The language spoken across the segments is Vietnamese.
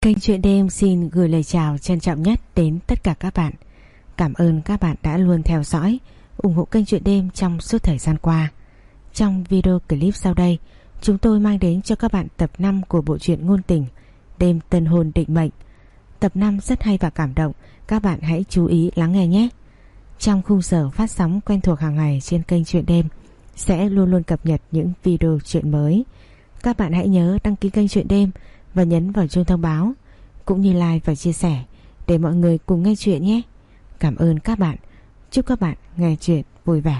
Kênh Chuyện Đêm xin gửi lời chào trân trọng nhất đến tất cả các bạn. Cảm ơn các bạn đã luôn theo dõi, ủng hộ kênh Chuyện Đêm trong suốt thời gian qua. Trong video clip sau đây, chúng tôi mang đến cho các bạn tập 5 của bộ truyện ngôn tình Đêm tân hôn định mệnh. Tập 5 rất hay và cảm động, các bạn hãy chú ý lắng nghe nhé. Trong khung giờ phát sóng quen thuộc hàng ngày trên kênh Chuyện Đêm sẽ luôn luôn cập nhật những video truyện mới. Các bạn hãy nhớ đăng ký kênh Chuyện Đêm và nhấn vào chuông thông báo, cũng như like và chia sẻ để mọi người cùng nghe chuyện nhé. Cảm ơn các bạn. Chúc các bạn nghe chuyện vui vẻ.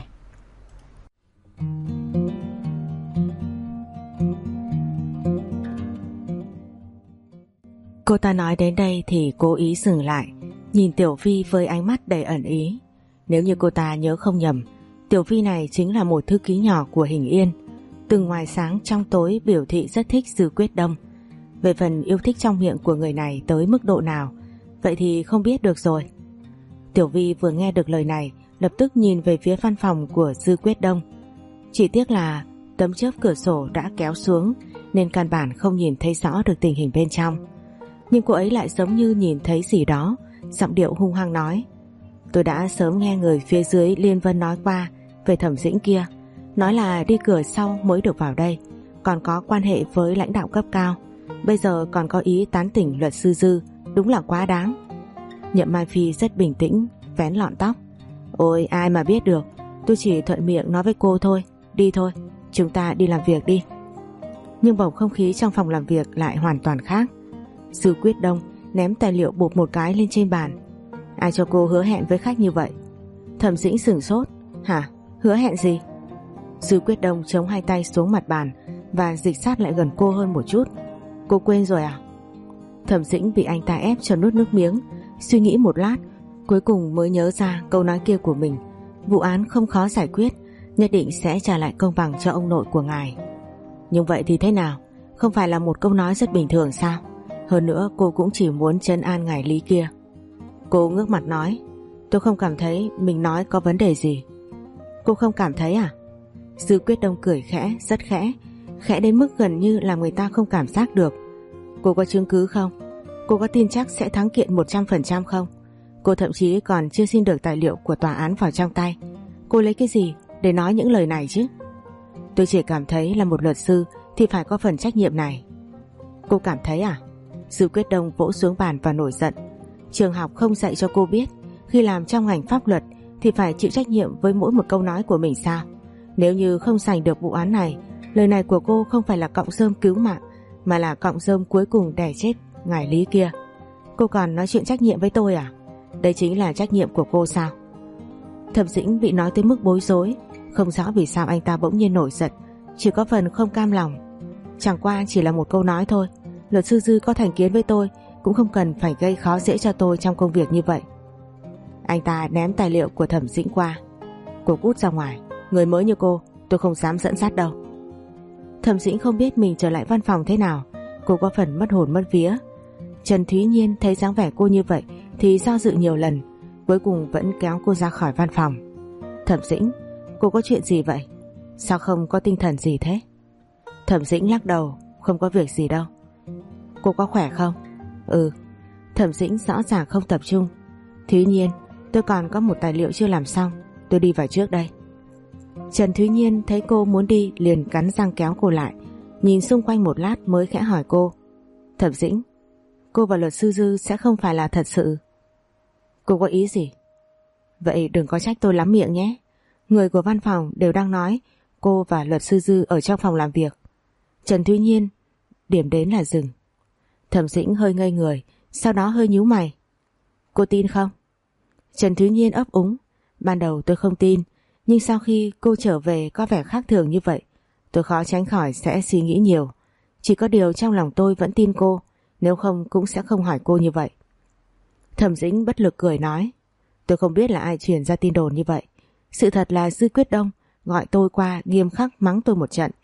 Cô ta nói đến đây thì cố ý dừng lại, nhìn Tiểu Vi với ánh mắt đầy ẩn ý. Nếu như cô ta nhớ không nhầm, Tiểu Vi này chính là một thư ký nhỏ của Hình Yên, từng ngoài sáng trong tối biểu thị rất thích Dư Quyết Đông. Về phần yêu thích trong miệng của người này tới mức độ nào, vậy thì không biết được rồi. Tiểu Vi vừa nghe được lời này, lập tức nhìn về phía văn phòng của Dư Quyết Đông. Chỉ tiếc là tấm chớp cửa sổ đã kéo xuống nên căn bản không nhìn thấy rõ được tình hình bên trong. Nhưng cô ấy lại giống như nhìn thấy gì đó, giọng điệu hung hăng nói: "Tôi đã sớm nghe người phía dưới Liên Vân nói qua về Thẩm Dĩnh kia, nói là đi cửa sau mới được vào đây, còn có quan hệ với lãnh đạo cấp cao. Bây giờ còn có ý tán tỉnh luật sư Dư, đúng là quá đáng." Nhậm Mai Phi rất bình tĩnh, vén lọn tóc: "Ôi ai mà biết được, tôi chỉ thuận miệng nói với cô thôi, đi thôi, chúng ta đi làm việc đi." Nhưng bầu không khí trong phòng làm việc lại hoàn toàn khác. Dư Quyết Đông ném tài liệu bụp một cái lên trên bàn: "Ai cho cô hứa hẹn với khách như vậy?" Thẩm Dĩnh sửng sốt: "Hả? Hứa hẹn gì?" Dư Quyết Đông chống hai tay xuống mặt bàn và dịch sát lại gần cô hơn một chút: "Cô quên rồi à?" Thẩm Dĩnh bị anh ta ép cho nuốt nước miếng, suy nghĩ một lát, cuối cùng mới nhớ ra câu nói kia của mình: "Vụ án không khó giải quyết, nhất định sẽ trả lại công bằng cho ông nội của ngài." Nhưng vậy thì thế nào? Không phải là một câu nói rất bình thường sao? Hơn nữa cô cũng chỉ muốn trấn an ngài Lý kia. Cô ngước mặt nói: "Tôi không cảm thấy mình nói có vấn đề gì." "Cô không cảm thấy à?" Dư Quyết Đông cười khẽ, rất khẽ, khẽ đến mức gần như làm người ta không cảm giác được. "Cô có chứng cứ không? Cô có tin chắc sẽ thắng kiện 100% không? Cô thậm chí còn chưa xin được tài liệu của tòa án vào trong tay. Cô lấy cái gì để nói những lời này chứ?" "Tôi chỉ cảm thấy là một luật sư thì phải có phần trách nhiệm này." "Cô cảm thấy à?" Dư Quyết Đông vỗ xuống bàn và nổi giận: "Trường học không dạy cho cô biết khi làm trong ngành pháp luật thì phải chịu trách nhiệm với mỗi một câu nói của mình sao? Nếu như không giành được vụ án này, lời này của cô không phải là cọng rơm cứu mạng, mà là cọng rơm cuối cùng đè chết ngài Lý kia. Cô còn nói chuyện trách nhiệm với tôi à? Đây chính là trách nhiệm của cô sao?" Thẩm Dĩnh bị nói tới mức bối rối, không rõ vì sao anh ta bỗng nhiên nổi giận, chỉ có phần không cam lòng. Chẳng qua chỉ là một câu nói thôi, luật sư Dư có thành kiến với tôi cũng không cần phải gây khó dễ cho tôi trong công việc như vậy. Anh ta ném tài liệu của Thẩm Dĩnh qua: "Cô cút ra ngoài, người mới như cô tôi không dám dẫn dắt đâu." Thẩm Dĩnh không biết mình trở lại văn phòng thế nào, cô có phần mất hồn mất vía. Trần Thúy Nhiên thấy dáng vẻ cô như vậy thì do dự nhiều lần, cuối cùng vẫn kéo cô ra khỏi văn phòng. "Thẩm Dĩnh, cô có chuyện gì vậy? Sao không có tinh thần gì thế?" Thẩm Dĩnh lắc đầu: "Không có việc gì đâu." "Cô có khỏe không?" "Ừ." Thẩm Dĩnh rõ ràng không tập trung: "Thúy Nhiên, tôi còn có một tài liệu chưa làm xong, tôi đi vào trước đây." Trần Thúy Nhiên thấy cô muốn đi liền cắn răng kéo cô lại, nhìn xung quanh một lát mới khẽ hỏi cô: "Thẩm Dĩnh, cô và luật sư Dư sẽ không phải là thật sự?" "Cô có ý gì?" "Vậy đừng có trách tôi lắm miệng nhé. Người của văn phòng đều đang nói cô và luật sư Dư ở trong phòng làm việc." Trần Thúy Nhiên điểm đến là dừng. Thẩm Dĩnh hơi ngây người, sau đó hơi nhíu mày: "Cô tin không?" Trần Thúy Nhiên ấp úng: "Ban đầu tôi không tin, nhưng sau khi cô trở về có vẻ khác thường như vậy, tôi khó tránh khỏi sẽ suy nghĩ nhiều. Chỉ có điều trong lòng tôi vẫn tin cô, nếu không cũng sẽ không hỏi cô như vậy." Thẩm Dĩnh bất lực cười nói: "Tôi không biết là ai truyền ra tin đồn như vậy. Sự thật là Dư Quyết Đông gọi tôi qua nghiêm khắc mắng tôi một trận."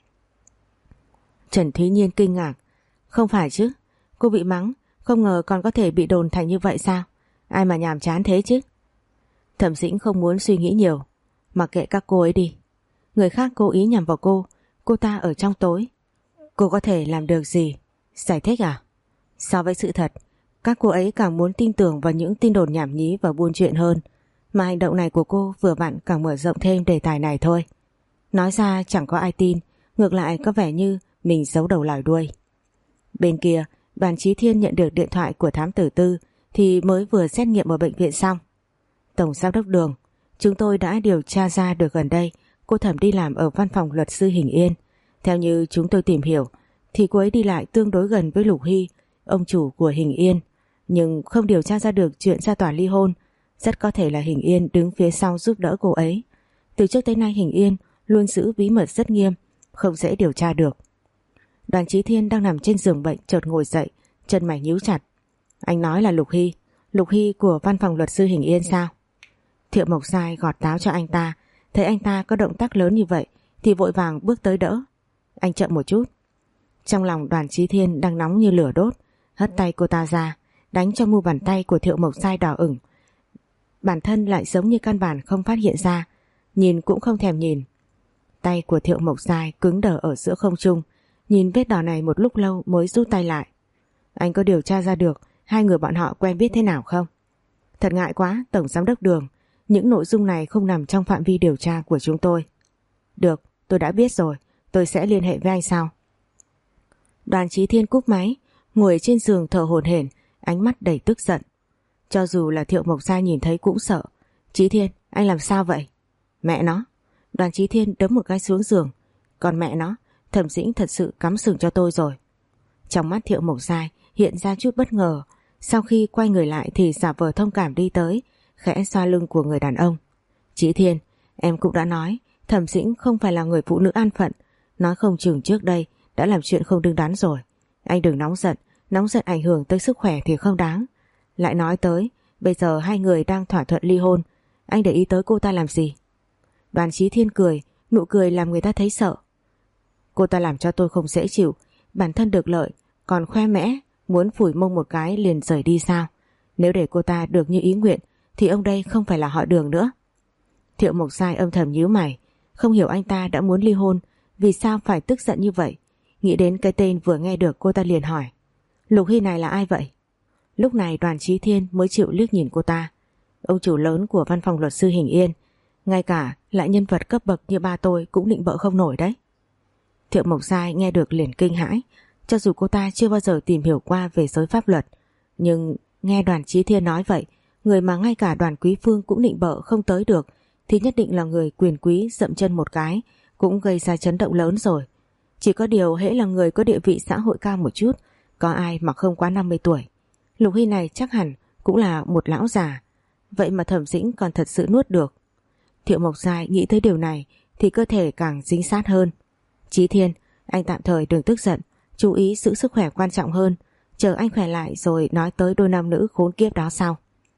Trần Thúy Nhiên kinh ngạc: "Không phải chứ, cô bị mắng, không ngờ còn có thể bị đồn thành như vậy sao? Ai mà nhàm chán thế chứ?" Thẩm Dĩnh không muốn suy nghĩ nhiều: "Mặc kệ các cô ấy đi. Người khác cố ý nhằm vào cô ta ở trong tối. Cô có thể làm được gì? Giải thích à?" So với sự thật, các cô ấy càng muốn tin tưởng vào những tin đồn nhảm nhí và buôn chuyện hơn, mà hành động này của cô vừa vặn càng mở rộng thêm đề tài này thôi. Nói ra chẳng có ai tin, ngược lại có vẻ như mình giấu đầu lòi đuôi. Bên kia, Đoàn Chí Thiên nhận được điện thoại của thám tử Tư thì mới vừa xét nghiệm ở bệnh viện xong. Tổng giám đốc Đường, chúng tôi đã điều tra ra được gần đây cô Thẩm đi làm ở văn phòng luật sư Hình Yên. Theo như chúng tôi tìm hiểu thì cô ấy đi lại tương đối gần với Lục Hy, ông chủ của Hình Yên, nhưng không điều tra ra được chuyện ra tòa ly hôn. Rất có thể là Hình Yên đứng phía sau giúp đỡ cô ấy. Từ trước tới nay Hình Yên luôn giữ bí mật rất nghiêm, không dễ điều tra được. Đoàn Chí Thiên đang nằm trên giường bệnh chợt ngồi dậy, chân mày nhíu chặt. Anh nói là Lục Hy của văn phòng luật sư Hình Yên sao? Thiệu Mộc Giai gọt táo cho anh ta, thấy anh ta có động tác lớn như vậy thì vội vàng bước tới đỡ. Anh chậm một chút. Trong lòng Đoàn Chí Thiên đang nóng như lửa đốt, hất tay cô ta ra, đánh cho mu bàn tay của Thiệu Mộc Giai đỏ ửng. Bản thân lại giống như căn bản không phát hiện ra, nhìn cũng không thèm nhìn. Tay của Thiệu Mộc Giai cứng đờ ở giữa không trung, nhìn vết đỏ này một lúc lâu mới rút tay lại. Anh có điều tra ra được hai người bọn họ quen biết thế nào không? Thật ngại quá, Tổng Giám đốc Đường, những nội dung này không nằm trong phạm vi điều tra của chúng tôi. Được, tôi đã biết rồi, tôi sẽ liên hệ với anh sau. Đoàn Chí Thiên cúp máy, ngồi trên giường thở hổn hển, ánh mắt đầy tức giận. Cho dù là Thiệu Mộc Giai nhìn thấy cũng sợ. Chí Thiên, anh làm sao vậy? Mẹ nó! Đoàn Chí Thiên đấm một cái xuống giường. Còn mẹ nó, Thẩm Dĩnh thật sự cắm sừng cho tôi rồi. Trong mắt Thiệu Mộc Giai hiện ra chút bất ngờ. Sau khi quay người lại thì giả vờ thông cảm đi tới, khẽ xoa lưng của người đàn ông. Chí Thiên, em cũng đã nói Thẩm Dĩnh không phải là người phụ nữ an phận, nói không chừng trước đây đã làm chuyện không đứng đắn rồi. Anh đừng nóng giận ảnh hưởng tới sức khỏe thì không đáng. Lại nói tới, bây giờ hai người đang thỏa thuận ly hôn, anh để ý tới cô ta làm gì? Đoàn Chí Thiên cười, nụ cười làm người ta thấy sợ. Cô ta làm cho tôi không dễ chịu, bản thân được lợi, còn khoe mẽ, muốn phủi mông một cái liền rời đi sao? Nếu để cô ta được như ý nguyện thì ông đây không phải là họ Đường nữa. Thiệu Mộc Giai âm thầm nhíu mày, không hiểu anh ta đã muốn ly hôn, vì sao phải tức giận như vậy. Nghĩ đến cái tên vừa nghe được cô ta liền hỏi, Lục Hy này là ai vậy? Lúc này Đoàn Chí Thiên mới chịu liếc nhìn cô ta. Ông chủ lớn của văn phòng luật sư Hình Yên, ngay cả lại nhân vật cấp bậc như ba tôi cũng nịnh bợ không nổi đấy. Thiệu Mộc Giai nghe được liền kinh hãi. Cho dù cô ta chưa bao giờ tìm hiểu qua về giới pháp luật, nhưng nghe Đoàn Chí Thiên nói vậy, người mà ngay cả Đoàn Quý Phương cũng nịnh bợ không tới được thì nhất định là người quyền quý dậm chân một cái cũng gây ra chấn động lớn rồi. Chỉ có điều hễ là người có địa vị xã hội cao một chút, có ai mà không quá 50 tuổi. Lục Hy này chắc hẳn cũng là một lão già, vậy mà Thẩm Dĩnh còn thật sự nuốt được. Thiệu Mộc Giai nghĩ tới điều này thì cơ thể càng dính sát hơn. Chí Thiên, anh tạm thời đừng tức giận, chú ý giữ sức khỏe quan trọng hơn, chờ anh khỏe lại rồi nói tới đôi nam nữ khốn kiếp đó sau.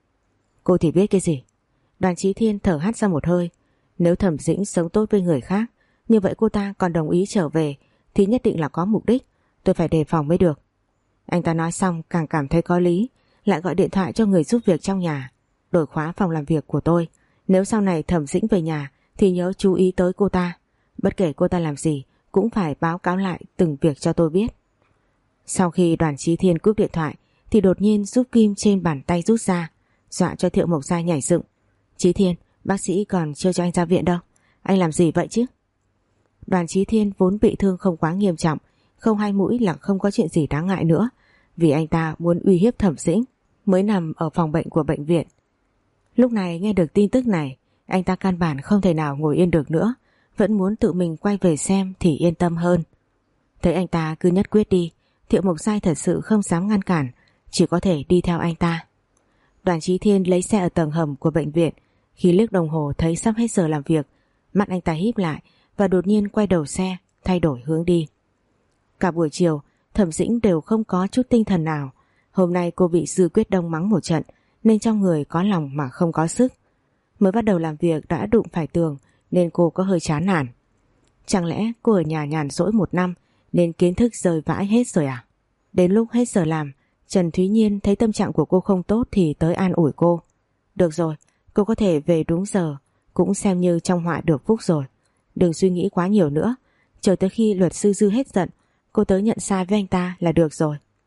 Cô thì biết cái gì? Đoàn Chí Thiên thở hắt ra một hơi. Nếu Thẩm Dĩnh sống tốt với người khác, như vậy cô ta còn đồng ý trở về thì nhất định là có mục đích, tôi phải đề phòng mới được. Anh ta nói xong càng cảm thấy có lý, lại gọi điện thoại cho người giúp việc trong nhà, đổi khóa phòng làm việc của tôi. Nếu sau này Thẩm Dĩnh về nhà thì nhớ chú ý tới cô ta, bất kể cô ta làm gì cũng phải báo cáo lại từng việc cho tôi biết. Sau khi Đoàn Chí Thiên cúp điện thoại thì đột nhiên rút kim trên bàn tay rút ra, dọa cho Thiệu Mộc Giai nhảy dựng. Chí Thiên, bác sĩ còn chưa cho anh ra viện đâu, anh làm gì vậy chứ? Đoàn Chí Thiên vốn bị thương không quá nghiêm trọng, không hai mũi là không có chuyện gì đáng ngại nữa, vì anh ta muốn uy hiếp Thẩm Dĩnh mới nằm ở phòng bệnh của bệnh viện. Lúc này nghe được tin tức này, anh ta căn bản không thể nào ngồi yên được nữa, vẫn muốn tự mình quay về xem thì yên tâm hơn. Thấy anh ta cứ nhất quyết đi, Thiệu Mộc Giai thật sự không dám ngăn cản, chỉ có thể đi theo anh ta. Đoàn Chí Thiên lấy xe ở tầng hầm của bệnh viện, khi liếc đồng hồ thấy sắp hết giờ làm việc, mắt anh ta híp lại và đột nhiên quay đầu xe, thay đổi hướng đi. Cả buổi chiều, Thẩm Dĩnh đều không có chút tinh thần nào. Hôm nay cô bị Dư Quyết Đông mắng một trận nên trong người có lòng mà không có sức. Mới bắt đầu làm việc đã đụng phải tường nên cô có hơi chán nản. Chẳng lẽ cô ở nhà nhàn rỗi một năm nên kiến thức rơi vãi hết rồi à? Đến lúc hết giờ làm, Trần Thúy Nhiên thấy tâm trạng của cô không tốt thì tới an ủi cô. Được rồi, cô có thể về đúng giờ, cũng xem như trong họa được phúc rồi. Đừng suy nghĩ quá nhiều nữa, chờ tới khi luật sư Dư hết giận, cô tới nhận sai với anh ta là được rồi.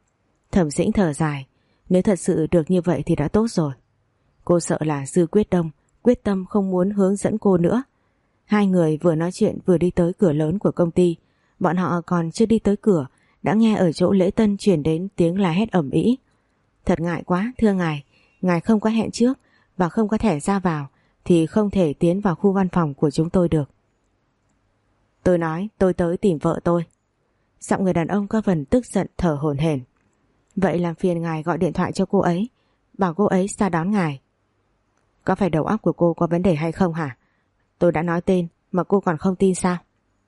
Thẩm Dĩnh thở dài, nếu thật sự được như vậy thì đã tốt rồi. Cô sợ là Dư Quyết Đông quyết tâm không muốn hướng dẫn cô nữa. Hai người vừa nói chuyện vừa đi tới cửa lớn của công ty. Bọn họ còn chưa đi tới cửa đã nghe ở chỗ lễ tân truyền đến tiếng la hét ầm ĩ. Thật ngại quá, thưa ngài không có hẹn trước và không có thẻ ra vào thì không thể tiến vào khu văn phòng của chúng tôi được. Tôi nói tôi tới tìm vợ tôi. Giọng người đàn ông có phần tức giận thở hổn hển. Vậy làm phiền ngài gọi điện thoại cho cô ấy, bảo cô ấy ra đón ngài. Có phải đầu óc của cô có vấn đề hay không hả? Tôi đã nói tên mà cô còn không tin sao?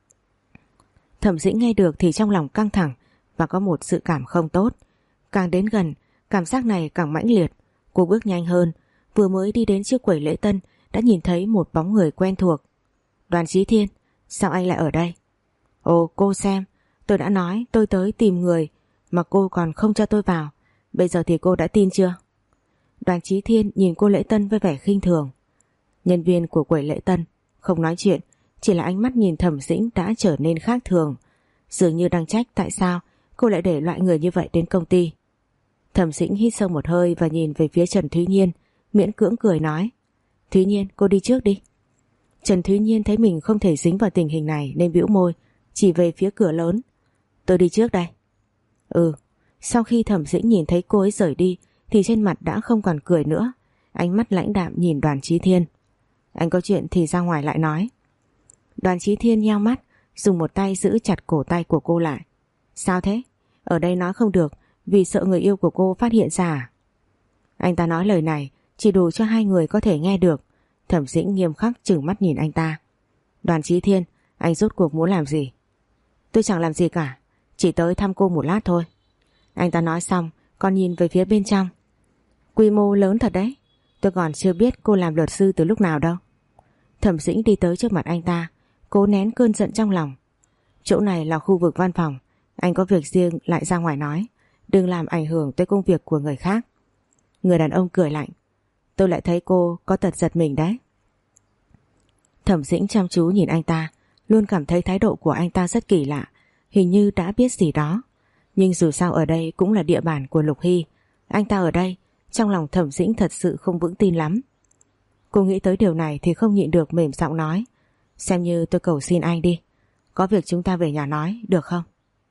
Thẩm Dĩnh nghe được thì trong lòng căng thẳng và có một dự cảm không tốt. Càng đến gần, cảm giác này càng mãnh liệt. Cô bước nhanh hơn, vừa mới đi đến trước quầy lễ tân đã nhìn thấy một bóng người quen thuộc. Đoàn Chí Thiên, sao anh lại ở đây? Ồ, cô xem, tôi đã nói tôi tới tìm người mà cô còn không cho tôi vào. Bây giờ thì cô đã tin chưa? Đoàn Chí Thiên nhìn cô lễ tân với vẻ khinh thường. Nhân viên của quầy lễ tân không nói chuyện, chỉ là ánh mắt nhìn Thẩm Dĩnh đã trở nên khác thường, dường như đang trách tại sao cô lại để loại người như vậy đến công ty. Thẩm Dĩnh hít sâu một hơi và nhìn về phía Trần Thúy Nhiên, miễn cưỡng cười nói: Thúy Nhiên, cô đi trước đi. Trần Thúy Nhiên thấy mình không thể dính vào tình hình này nên bĩu môi, chỉ về phía cửa lớn. Tôi đi trước đây. Ừ. Sau khi Thẩm Dĩnh nhìn thấy cô ấy rời đi thì trên mặt đã không còn cười nữa, ánh mắt lãnh đạm nhìn Đoàn Chí Thiên. Anh có chuyện thì ra ngoài lại nói. Đoàn Chí Thiên nheo mắt, dùng một tay giữ chặt cổ tay của cô lại. Sao thế? Ở đây nói không được vì sợ người yêu của cô phát hiện ra à? Anh ta nói lời này chỉ đủ cho hai người có thể nghe được. Thẩm Dĩnh nghiêm khắc trừng mắt nhìn anh ta. Đoàn Chí Thiên, anh rốt cuộc muốn làm gì? Tôi chẳng làm gì cả, chỉ tới thăm cô một lát thôi. Anh ta nói xong còn nhìn về phía bên trong. Quy mô lớn thật đấy, tôi còn chưa biết cô làm luật sư từ lúc nào đâu. Thẩm Dĩnh đi tới trước mặt anh ta, cố nén cơn giận trong lòng. Chỗ này là khu vực văn phòng, anh có việc riêng lại ra ngoài nói, đừng làm ảnh hưởng tới công việc của người khác. Người đàn ông cười lạnh. Tôi lại thấy cô có tật giật mình đấy. Thẩm Dĩnh chăm chú nhìn anh ta, luôn cảm thấy thái độ của anh ta rất kỳ lạ, hình như đã biết gì đó. Nhưng dù sao ở đây cũng là địa bàn của Lục Hy, anh ta ở đây, trong lòng Thẩm Dĩnh thật sự không vững tin lắm. Cô nghĩ tới điều này thì không nhịn được mềm giọng nói: Xem như tôi cầu xin anh đi, có việc chúng ta về nhà nói, được không?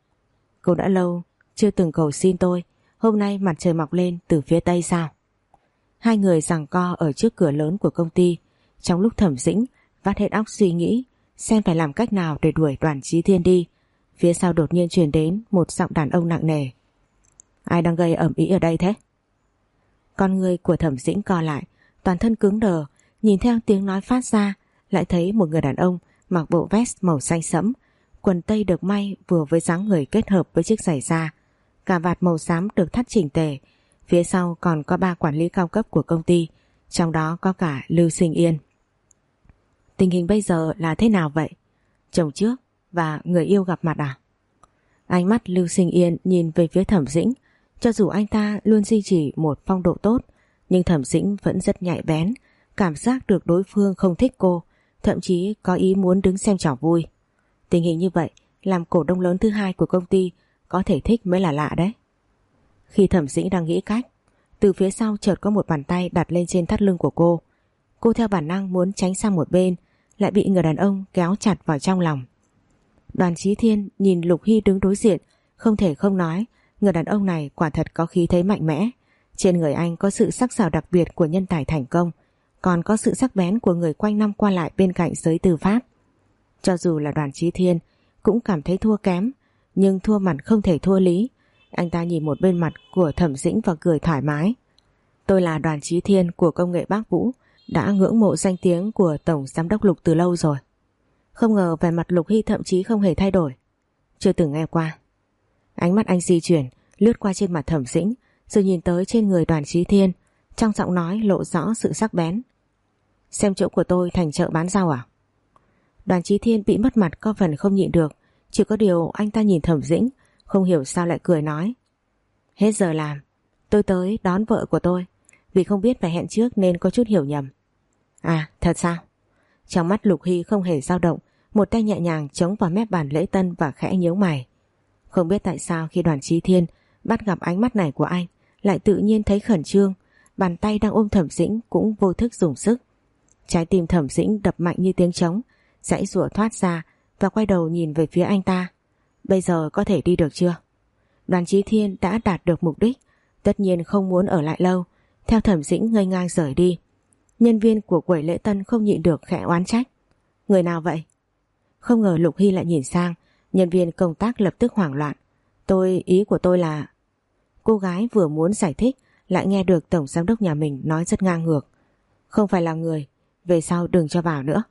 Cô đã lâu chưa từng cầu xin tôi, hôm nay mặt trời mọc lên từ phía tây sao? Hai người giằng co ở trước cửa lớn của công ty. Trong lúc Thẩm Dĩnh vắt hết óc suy nghĩ xem phải làm cách nào để đuổi Đoàn Chí Thiên đi, phía sau đột nhiên truyền đến một giọng đàn ông nặng nề. Ai đang gây ầm ĩ ở đây thế? Con người của Thẩm Dĩnh co lại, toàn thân cứng đờ, nhìn theo tiếng nói phát ra, lại thấy một người đàn ông mặc bộ vest màu xanh sẫm, quần tây được may vừa với dáng người kết hợp với chiếc giày da, cà vạt màu xám được thắt chỉnh tề. Phía sau còn có 3 quản lý cao cấp của công ty, trong đó có cả Lưu Sinh Yên. Tình hình bây giờ là thế nào vậy? Chồng trước và người yêu gặp mặt à? Ánh mắt Lưu Sinh Yên nhìn về phía Thẩm Dĩnh. Cho dù anh ta luôn duy trì một phong độ tốt, nhưng Thẩm Dĩnh vẫn rất nhạy bén, cảm giác được đối phương không thích cô, thậm chí có ý muốn đứng xem trò vui. Tình hình như vậy làm cổ đông lớn thứ hai của công ty có thể thích mới là lạ đấy. Khi Thẩm Dĩnh đang nghĩ cách, từ phía sau chợt có một bàn tay đặt lên trên thắt lưng của cô. Cô theo bản năng muốn tránh sang một bên, lại bị người đàn ông kéo chặt vào trong lòng. Đoàn Chí Thiên nhìn Lục Hy đứng đối diện, không thể không nói, người đàn ông này quả thật có khí thế mạnh mẽ. Trên người anh có sự sắc sảo đặc biệt của nhân tài thành công, còn có sự sắc bén của người quanh năm qua lại bên cạnh giới tư pháp. Cho dù là Đoàn Chí Thiên cũng cảm thấy thua kém, nhưng thua mặt không thể thua lý. Anh ta nhìn một bên mặt của Thẩm Dĩnh và cười thoải mái. Tôi là Đoàn Chí Thiên của công nghệ Bác Vũ, đã ngưỡng mộ danh tiếng của Tổng Giám đốc Lục từ lâu rồi. Không ngờ vẻ mặt Lục Hy thậm chí không hề thay đổi. Chưa từng nghe qua. Ánh mắt anh di chuyển, lướt qua trên mặt Thẩm Dĩnh, rồi nhìn tới trên người Đoàn Chí Thiên, trong giọng nói lộ rõ sự sắc bén. Xem chỗ của tôi thành chợ bán rau à? Đoàn Chí Thiên bị mất mặt có phần không nhịn được, chỉ có điều anh ta nhìn Thẩm Dĩnh, không hiểu sao lại cười nói. Hết giờ làm, tôi tới đón vợ của tôi, vì không biết phải hẹn trước nên có chút hiểu nhầm. À, thật sao? Trong mắt Lục Hy không hề dao động, một tay nhẹ nhàng chống vào mép bàn lễ tân và khẽ nhíu mày. Không biết tại sao khi Đoàn Chí Thiên bắt gặp ánh mắt này của anh, lại tự nhiên thấy khẩn trương, bàn tay đang ôm Thẩm Dĩnh cũng vô thức dùng sức. Trái tim Thẩm Dĩnh đập mạnh như tiếng trống, giãy giụa thoát ra và quay đầu nhìn về phía anh ta. Bây giờ có thể đi được chưa? Đoàn Chí Thiên đã đạt được mục đích, tất nhiên không muốn ở lại lâu, theo Thẩm Dĩnh ngây ngang rời đi. Nhân viên của quầy lễ tân không nhịn được khẽ oán trách. Người nào vậy? Không ngờ Lục Hy lại nhìn sang, nhân viên công tác lập tức hoảng loạn. Ý của tôi là... Cô gái vừa muốn giải thích lại nghe được tổng giám đốc nhà mình nói rất ngang ngược. Không phải là người, về sau đừng cho vào nữa.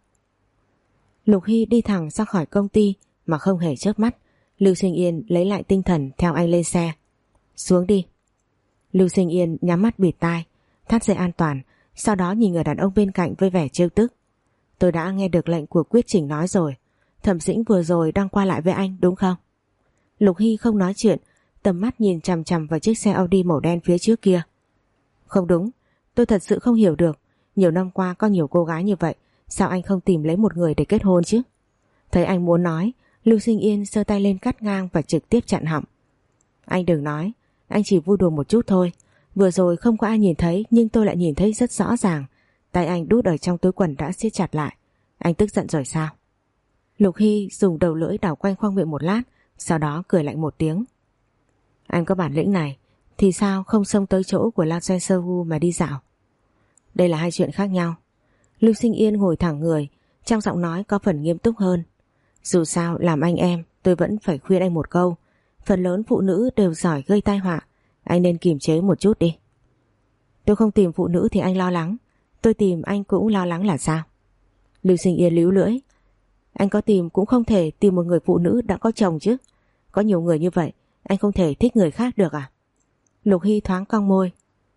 Lục Hy đi thẳng ra khỏi công ty mà không hề chớp mắt. Lưu Sinh Yên lấy lại tinh thần theo anh lên xe. Xuống đi. Lưu Sinh Yên nhắm mắt bịt tai, thắt dây an toàn, sau đó nhìn người đàn ông bên cạnh với vẻ trêu tức. Tôi đã nghe được lệnh của Quyết Chỉnh nói rồi. Thẩm Dĩnh vừa rồi đang qua lại với anh đúng không? Lục Hy không nói chuyện, tầm mắt nhìn chằm chằm vào chiếc xe Audi màu đen phía trước kia. Không đúng, tôi thật sự không hiểu được. Nhiều năm qua có nhiều cô gái như vậy, sao anh không tìm lấy một người để kết hôn chứ? Thấy anh muốn nói, Lưu Sinh Yên giơ tay lên cắt ngang và trực tiếp chặn họng. Anh đừng nói, anh chỉ vui đùa một chút thôi. Vừa rồi không có ai nhìn thấy, nhưng tôi lại nhìn thấy rất rõ ràng. Tay anh đút ở trong túi quần đã siết chặt lại. Anh tức giận rồi sao? Lục Hy dùng đầu lưỡi đảo quanh khoang miệng một lát, sau đó cười lạnh một tiếng. Anh có bản lĩnh này thì sao không xông tới chỗ của Lao Sen Sơ Gu mà đi dạo? Đây là hai chuyện khác nhau. Lưu Sinh Yên ngồi thẳng người, trong giọng nói có phần nghiêm túc hơn. Dù sao làm anh em, tôi vẫn phải khuyên anh một câu. Phần lớn phụ nữ đều giỏi gây tai họa, anh nên kiềm chế một chút đi. Tôi không tìm phụ nữ thì anh lo lắng, tôi tìm anh cũng lo lắng là sao? Lưu Sinh Yên líu lưỡi. Anh có tìm cũng không thể tìm một người phụ nữ đã có chồng chứ. Có nhiều người như vậy, anh không thể thích người khác được à? Lục Hy thoáng cong môi.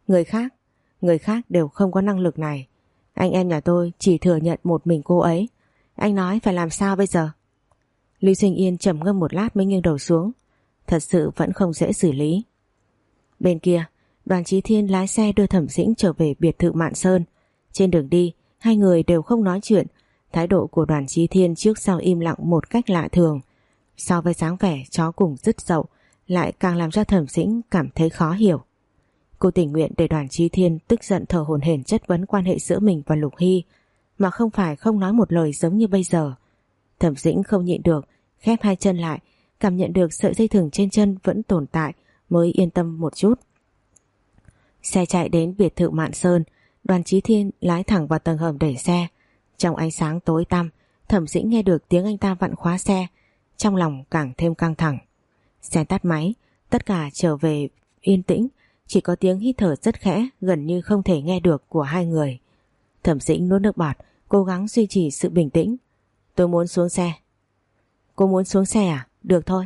Người khác đều không có năng lực này. Anh em nhà tôi chỉ thừa nhận một mình cô ấy. Anh nói phải làm sao bây giờ? Lưu Sinh Yên trầm ngâm một lát mới nghiêng đầu xuống. Thật sự vẫn không dễ xử lý. Bên kia, Đoàn Chí Thiên lái xe đưa Thẩm Dĩnh trở về biệt thự Mạn Sơn. Trên đường đi, hai người đều không nói chuyện. Thái độ của Đoàn Chí Thiên trước sau im lặng một cách lạ thường. So với dáng vẻ chó cùng dứt dậu, lại càng làm cho Thẩm Dĩnh cảm thấy khó hiểu. Cô tình nguyện để Đoàn Chí Thiên tức giận thở hổn hển chất vấn quan hệ giữa mình và Lục Hy, mà không phải không nói một lời giống như bây giờ. Thẩm Dĩnh không nhịn được, khép hai chân lại, cảm nhận được sợi dây thừng trên chân vẫn tồn tại mới yên tâm một chút. Xe chạy đến biệt thự Mạn Sơn, Đoàn Chí Thiên lái thẳng vào tầng hầm đẩy xe. Trong ánh sáng tối tăm, Thẩm Dĩnh nghe được tiếng anh ta vặn khóa xe, trong lòng càng thêm căng thẳng. Xe tắt máy, tất cả trở về yên tĩnh, chỉ có tiếng hít thở rất khẽ, gần như không thể nghe được của hai người. Thẩm Dĩnh nuốt nước bọt, cố gắng duy trì sự bình tĩnh. Tôi muốn xuống xe. Cô muốn xuống xe à? Được thôi.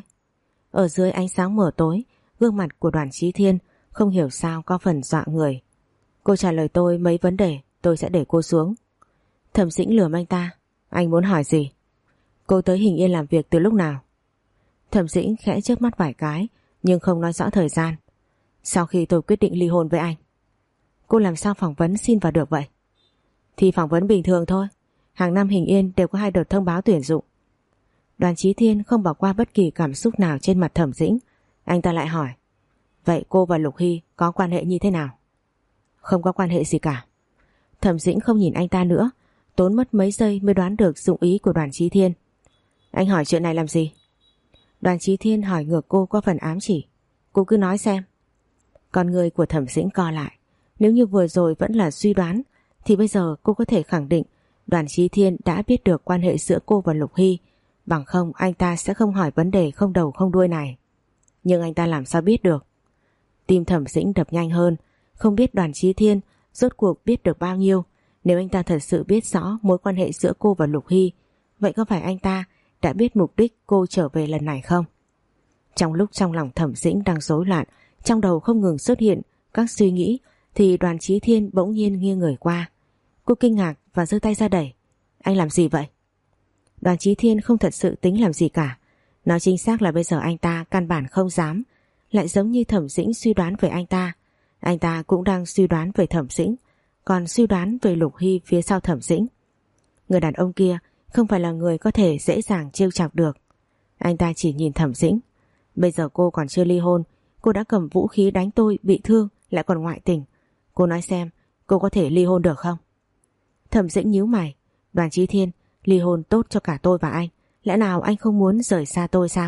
Ở dưới ánh sáng mờ tối, gương mặt của Đoàn Chí Thiên không hiểu sao có phần dọa người. Cô trả lời tôi mấy vấn đề, tôi sẽ để cô xuống. Thẩm Dĩnh lườm anh ta. Anh muốn hỏi gì? Cô tới Hình Yên làm việc từ lúc nào? Thẩm Dĩnh khẽ chớp mắt vài cái, nhưng không nói rõ thời gian. Sau khi tôi quyết định ly hôn với anh. Cô làm sao phỏng vấn xin vào được vậy? Thì phỏng vấn bình thường thôi. Hàng năm Hình Yên đều có 2 đợt thông báo tuyển dụng. Đoàn Chí Thiên không bỏ qua bất kỳ cảm xúc nào trên mặt Thẩm Dĩnh. Anh ta lại hỏi. Vậy cô và Lục Hy có quan hệ như thế nào? Không có quan hệ gì cả. Thẩm Dĩnh không nhìn anh ta nữa, tốn mất mấy giây mới đoán được dụng ý của Đoàn Chí Thiên. Anh hỏi chuyện này làm gì? Đoàn Chí Thiên hỏi ngược cô có phần ám chỉ. Cô cứ nói xem. Con người của Thẩm Dĩnh co lại. Nếu như vừa rồi vẫn là suy đoán, thì bây giờ cô có thể khẳng định Đoàn Chí Thiên đã biết được quan hệ giữa cô và Lục Hy. Bằng không anh ta sẽ không hỏi vấn đề không đầu không đuôi này. Nhưng anh ta làm sao biết được? Tim Thẩm Dĩnh đập nhanh hơn. Không biết Đoàn Chí Thiên rốt cuộc biết được bao nhiêu. Nếu anh ta thật sự biết rõ mối quan hệ giữa cô và Lục Hy, vậy có phải anh ta đã biết mục đích cô trở về lần này không? Trong lúc trong lòng Thẩm Dĩnh đang rối loạn, trong đầu không ngừng xuất hiện các suy nghĩ, thì Đoàn Chí Thiên bỗng nhiên nghiêng người qua. Cô kinh ngạc và giơ tay ra đẩy. Anh làm gì vậy? Đoàn Chí Thiên không thật sự tính làm gì cả. Nói chính xác là bây giờ anh ta căn bản không dám. Lại giống như Thẩm Dĩnh suy đoán về anh ta cũng đang suy đoán về Thẩm Dĩnh, còn suy đoán về Lục Hy phía sau Thẩm Dĩnh. Người đàn ông kia không phải là người có thể dễ dàng trêu chọc được. Anh ta chỉ nhìn Thẩm Dĩnh. Bây giờ cô còn chưa ly hôn, Cô đã cầm vũ khí đánh tôi bị thương lại còn ngoại tình. Cô nói xem cô có thể ly hôn được không? Thẩm Dĩnh nhíu mày. Đoàn Chí Thiên, ly hôn tốt cho cả tôi và anh. Lẽ nào anh không muốn rời xa tôi sao?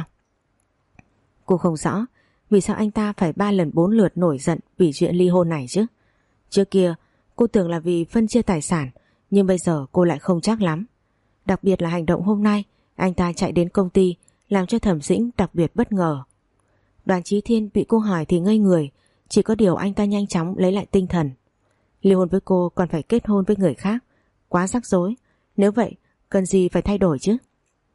Cô không rõ vì sao anh ta phải 3 lần 4 lượt nổi giận vì chuyện ly hôn này chứ. Trước kia cô tưởng là vì phân chia tài sản, nhưng bây giờ cô lại không chắc lắm. Đặc biệt là hành động hôm nay anh ta chạy đến công ty làm cho Thẩm Dĩnh đặc biệt bất ngờ. Đoàn Chí Thiên bị cô hỏi thì ngây người, chỉ có điều anh ta nhanh chóng lấy lại tinh thần. Ly hôn với cô còn phải kết hôn với người khác, quá rắc rối. Nếu vậy cần gì phải thay đổi chứ?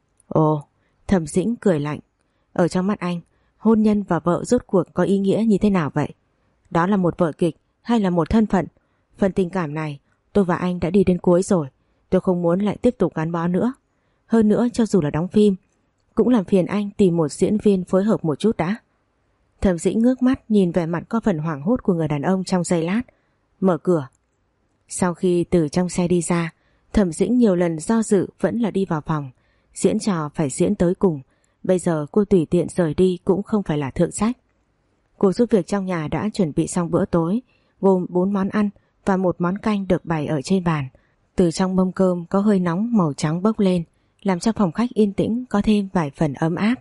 Ồ, Thẩm Dĩnh cười lạnh. Ở trong mắt anh, hôn nhân và vợ rốt cuộc có ý nghĩa như thế nào vậy? Đó là một vở kịch hay là một thân phận? Phần tình cảm này tôi và anh đã đi đến cuối rồi. Tôi không muốn lại tiếp tục gắn bó nữa. Hơn nữa cho dù là đóng phim cũng làm phiền anh tìm một diễn viên phối hợp một chút đã. Thẩm Dĩnh ngước mắt nhìn vẻ mặt có phần hoảng hốt của người đàn ông trong giây lát. Mở cửa. Sau khi từ trong xe đi ra, Thẩm Dĩnh nhiều lần do dự vẫn là đi vào phòng. Diễn trò phải diễn tới cùng. Bây giờ cô tùy tiện rời đi cũng không phải là thượng sách. Cô giúp việc trong nhà đã chuẩn bị xong bữa tối, gồm 4 món ăn và 1 món canh được bày ở trên bàn. Từ trong mâm cơm có hơi nóng màu trắng bốc lên, làm cho phòng khách yên tĩnh có thêm vài phần ấm áp.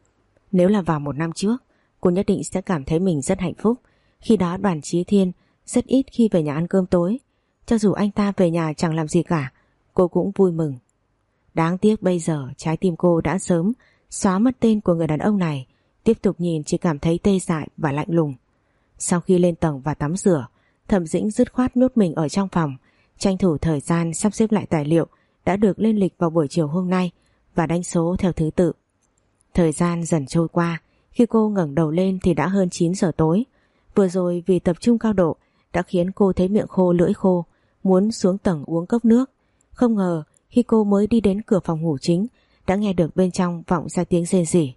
Nếu là vào 1 năm trước, cô nhất định sẽ cảm thấy mình rất hạnh phúc. Khi đó Đoàn Chí Thiên rất ít khi về nhà ăn cơm tối. Cho dù anh ta về nhà chẳng làm gì cả, cô cũng vui mừng. Đáng tiếc bây giờ trái tim cô đã sớm xóa mất tên của người đàn ông này. Tiếp tục nhìn chỉ cảm thấy tê dại và lạnh lùng. Sau khi lên tầng và tắm rửa, Thẩm Dĩnh dứt khoát nhốt mình ở trong phòng, tranh thủ thời gian sắp xếp lại tài liệu đã được lên lịch vào buổi chiều hôm nay và đánh số theo thứ tự. Thời gian dần trôi qua, khi cô ngẩng đầu lên thì đã hơn 9 giờ tối. Vừa rồi vì tập trung cao độ đã khiến cô thấy miệng khô lưỡi khô, muốn xuống tầng uống cốc nước. Không ngờ khi cô mới đi đến cửa phòng ngủ chính đã nghe được bên trong vọng ra tiếng rên rỉ.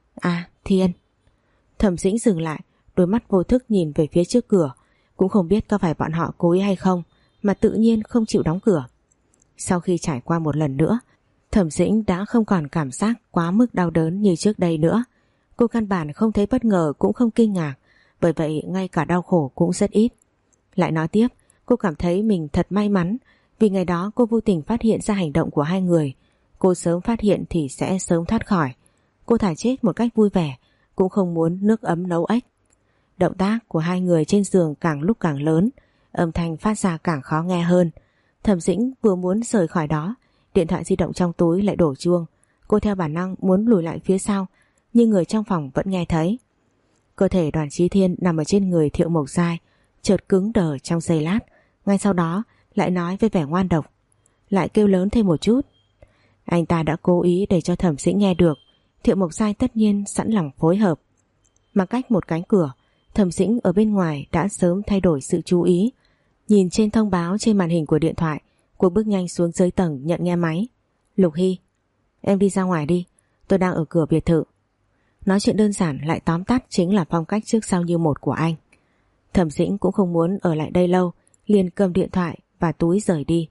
À, Thiên. Thẩm Dĩnh dừng lại, đôi mắt vô thức nhìn về phía trước cửa. Cũng không biết có phải bọn họ cố ý hay không mà tự nhiên không chịu đóng cửa. Sau khi trải qua một lần nữa, Thẩm Dĩnh đã không còn cảm giác quá mức đau đớn như trước đây nữa. Cô căn bản không thấy bất ngờ cũng không kinh ngạc, bởi vậy ngay cả đau khổ cũng rất ít. Lại nói tiếp, cô cảm thấy mình thật may mắn vì ngày đó cô vô tình phát hiện ra hành động của hai người. Cô sớm phát hiện thì sẽ sớm thoát khỏi. Cô thả chết một cách vui vẻ, cũng không muốn nước ấm nấu ếch. Động tác của hai người trên giường càng lúc càng lớn, âm thanh phát ra càng khó nghe hơn. Thẩm Dĩnh vừa muốn rời khỏi đó, điện thoại di động trong túi lại đổ chuông. Cô theo bản năng muốn lùi lại phía sau, nhưng người trong phòng vẫn nghe thấy. Cơ thể Đoàn Chí Thiên nằm ở trên người Thiệu Mộc Giai chợt cứng đờ trong giây lát, ngay sau đó lại nói với vẻ ngoan độc, lại kêu lớn thêm một chút. Anh ta đã cố ý để cho Thẩm Dĩnh nghe được. Thiệu Mộc Giai tất nhiên sẵn lòng phối hợp. Mà cách một cánh cửa, Thẩm Dĩnh ở bên ngoài đã sớm thay đổi sự chú ý. Nhìn trên thông báo trên màn hình của điện thoại, cô bước nhanh xuống dưới tầng nhận nghe máy. Lục Hy, em đi ra ngoài đi, tôi đang ở cửa biệt thự. Nói chuyện đơn giản lại tóm tắt chính là phong cách trước sau như một của anh. Thẩm Dĩnh cũng không muốn ở lại đây lâu, liền cầm điện thoại và túi rời đi.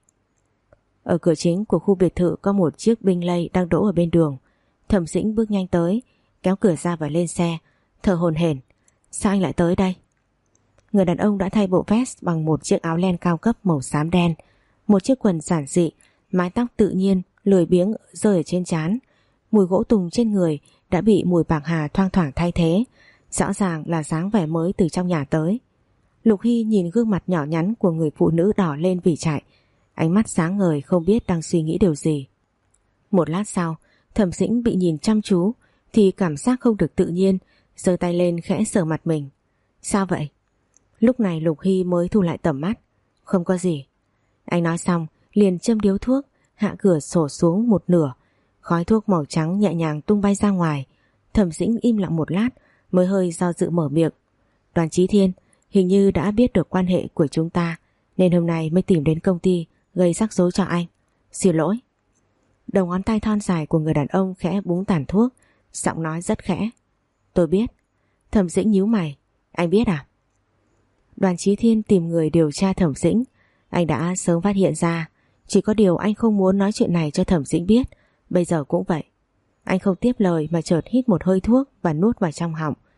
Ở cửa chính của khu biệt thự có một chiếc Bentley đang đỗ ở bên đường. Thẩm Dĩnh bước nhanh tới, kéo cửa ra và lên xe, thở hổn hển. Sao anh lại tới đây? Người đàn ông đã thay bộ vest bằng một chiếc áo len cao cấp màu xám đen, một chiếc quần giản dị, mái tóc tự nhiên lười biếng rơi ở trên trán. Mùi gỗ tùng trên người đã bị mùi bạc hà thoang thoảng thay thế, rõ ràng là dáng vẻ mới từ trong nhà tới. Lục Hy nhìn gương mặt nhỏ nhắn của người phụ nữ đỏ lên vì chạy, ánh mắt sáng ngời không biết đang suy nghĩ điều gì. Một lát sau, Thẩm Dĩnh bị nhìn chăm chú thì cảm giác không được tự nhiên, giơ tay lên khẽ sờ mặt mình. Sao vậy? Lúc này Lục Hy mới thu lại tầm mắt. Không có gì. Anh nói xong liền châm điếu thuốc, hạ cửa sổ xuống một nửa, khói thuốc màu trắng nhẹ nhàng tung bay ra ngoài. Thẩm Dĩnh im lặng một lát mới hơi do dự mở miệng. Đoàn Chí Thiên hình như đã biết được quan hệ của chúng ta, nên hôm nay mới tìm đến công ty gây rắc rối cho anh. Xin lỗi. Đầu ngón tay thon dài của người đàn ông khẽ búng tàn thuốc, giọng nói rất khẽ. Tôi biết. Thẩm Dĩnh nhíu mày. Anh biết à? Đoàn Chí Thiên tìm người điều tra Thẩm Dĩnh. Anh đã sớm phát hiện ra, chỉ có điều anh không muốn nói chuyện này cho Thẩm Dĩnh biết. Bây giờ cũng vậy. Anh không tiếp lời mà chợt hít một hơi thuốc và nuốt vào trong họng.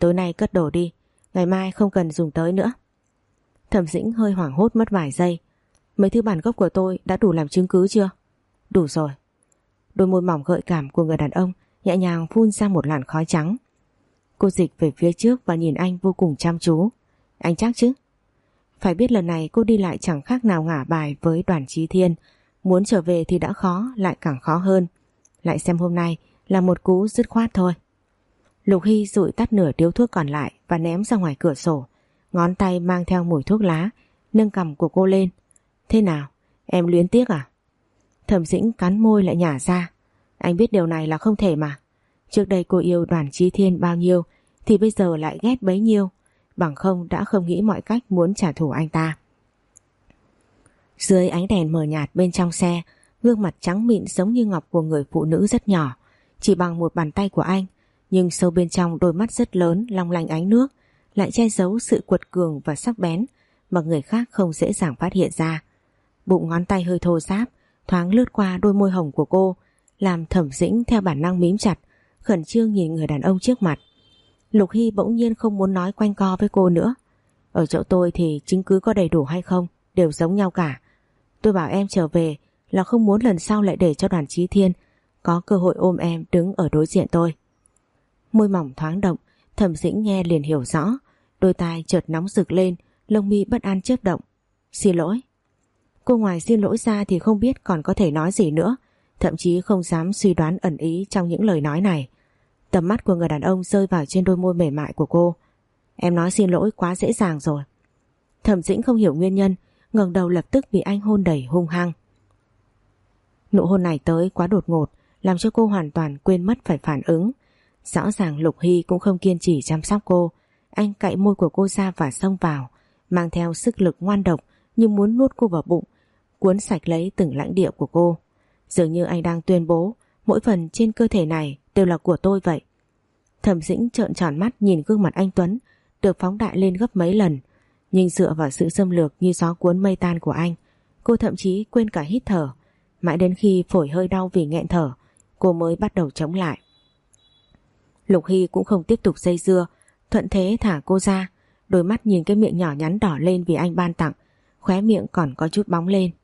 tối nay cất đồ đi, ngày mai không cần dùng tới nữa. Thẩm Dĩnh hơi hoảng hốt mất vài giây. Mấy thứ bản gốc của tôi đã đủ làm chứng cứ chưa? Đủ rồi. Đôi môi mỏng gợi cảm của người đàn ông nhẹ nhàng phun ra một làn khói trắng. Cô dịch về phía trước và nhìn anh vô cùng chăm chú. Anh chắc chứ? Phải biết lần này cô đi lại chẳng khác nào ngả bài với Đoàn Chí Thiên. Muốn trở về thì đã khó, lại càng khó hơn. Lại xem hôm nay là một cú dứt khoát thôi. Lục Hy dụi tắt nửa điếu thuốc còn lại và ném ra ngoài cửa sổ. Ngón tay mang theo mùi thuốc lá nâng cằm của cô lên. Thế nào? Em luyến tiếc à? Thẩm Dĩnh cắn môi lại nhả ra. Anh biết điều này là không thể mà. Trước đây cô yêu Đoàn Chí Thiên bao nhiêu thì bây giờ lại ghét bấy nhiêu. Bằng không đã không nghĩ mọi cách muốn trả thù anh ta. Dưới ánh đèn mờ nhạt bên trong xe, gương mặt trắng mịn giống như ngọc của người phụ nữ rất nhỏ, chỉ bằng một bàn tay của anh, nhưng sâu bên trong đôi mắt rất lớn long lanh ánh nước lại che giấu sự quật cường và sắc bén mà người khác không dễ dàng phát hiện ra. Bụng ngón tay hơi thô ráp thoáng lướt qua đôi môi hồng của cô, làm Thẩm Dĩnh theo bản năng mím chặt, khẩn trương nhìn người đàn ông trước mặt. Lục Hy bỗng nhiên không muốn nói quanh co với cô nữa. Ở chỗ tôi thì chứng cứ có đầy đủ hay không đều giống nhau cả. Tôi bảo em trở về là không muốn lần sau lại để cho Đoàn Chí Thiên có cơ hội ôm em đứng ở đối diện tôi. Môi mỏng thoáng động, Thẩm Dĩnh nghe liền hiểu rõ, đôi tai chợt nóng rực lên, lông mi bất an chớp động. Xin lỗi. Cô ngoài xin lỗi ra thì không biết còn có thể nói gì nữa, thậm chí không dám suy đoán ẩn ý trong những lời nói này. Tầm mắt của người đàn ông rơi vào trên đôi môi mềm mại của cô. Em nói xin lỗi quá dễ dàng rồi. Thẩm Dĩnh không hiểu nguyên nhân, ngẩng đầu lập tức bị anh hôn đầy hung hăng. Nụ hôn này tới quá đột ngột, làm cho cô hoàn toàn quên mất phải phản ứng. Rõ ràng Lục Hy cũng không kiên trì chăm sóc cô. Anh cạy môi của cô ra và xông vào, mang theo sức lực ngoan độc như muốn nuốt cô vào bụng, cuốn sạch lấy từng lãnh địa của cô. Dường như anh đang tuyên bố mỗi phần trên cơ thể này đều là của tôi vậy. Thẩm Dĩnh trợn tròn mắt nhìn gương mặt anh Tuấn được phóng đại lên gấp mấy lần, nhưng dựa vào sự xâm lược như gió cuốn mây tan của anh, cô thậm chí quên cả hít thở. Mãi đến khi phổi hơi đau vì nghẹn thở, cô mới bắt đầu chống lại. Lục Hy cũng không tiếp tục dây dưa, thuận thế thả cô ra, đôi mắt nhìn cái miệng nhỏ nhắn đỏ lên vì anh ban tặng, khóe miệng còn có chút bóng lên.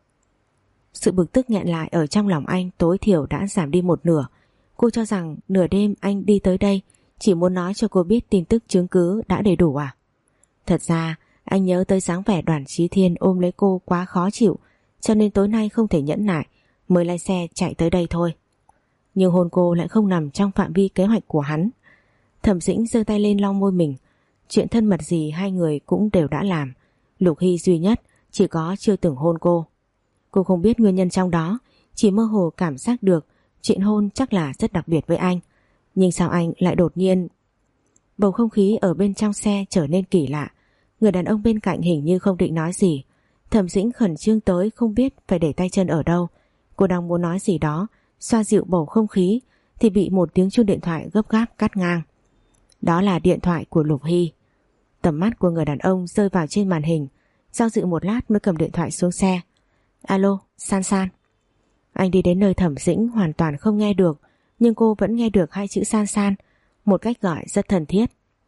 Sự bực tức nghẹn lại ở trong lòng anh tối thiểu đã giảm đi một nửa. Cô cho rằng nửa đêm anh đi tới đây chỉ muốn nói cho cô biết tin tức chứng cứ đã đầy đủ à? Thật ra anh nhớ tới dáng vẻ Đoàn Chí Thiên ôm lấy cô quá khó chịu, cho nên tối nay không thể nhẫn nại mới lái xe chạy tới đây thôi. Nhưng hôn cô lại không nằm trong phạm vi kế hoạch của hắn. Thẩm Dĩnh giơ tay lên lau môi mình. Chuyện thân mật gì hai người cũng đều đã làm. Lục Hy duy nhất chỉ có chưa từng hôn cô. Cô không biết nguyên nhân trong đó, chỉ mơ hồ cảm giác được chuyện hôn chắc là rất đặc biệt với anh. Nhưng sao anh lại đột nhiên... Bầu không khí ở bên trong xe trở nên kỳ lạ. Người đàn ông bên cạnh hình như không định nói gì. Thẩm Dĩnh khẩn trương tới không biết phải để tay chân ở đâu. Cô đang muốn nói gì đó, xoa dịu bầu không khí, thì bị một tiếng chuông điện thoại gấp gáp cắt ngang. Đó là điện thoại của Lục Hy. Tầm mắt của người đàn ông rơi vào trên màn hình, do dự một lát mới cầm điện thoại xuống xe. Alo, San San. Anh đi đến nơi Thẩm Dĩnh hoàn toàn không nghe được, nhưng cô vẫn nghe được hai chữ San San, một cách gọi rất thân thiết.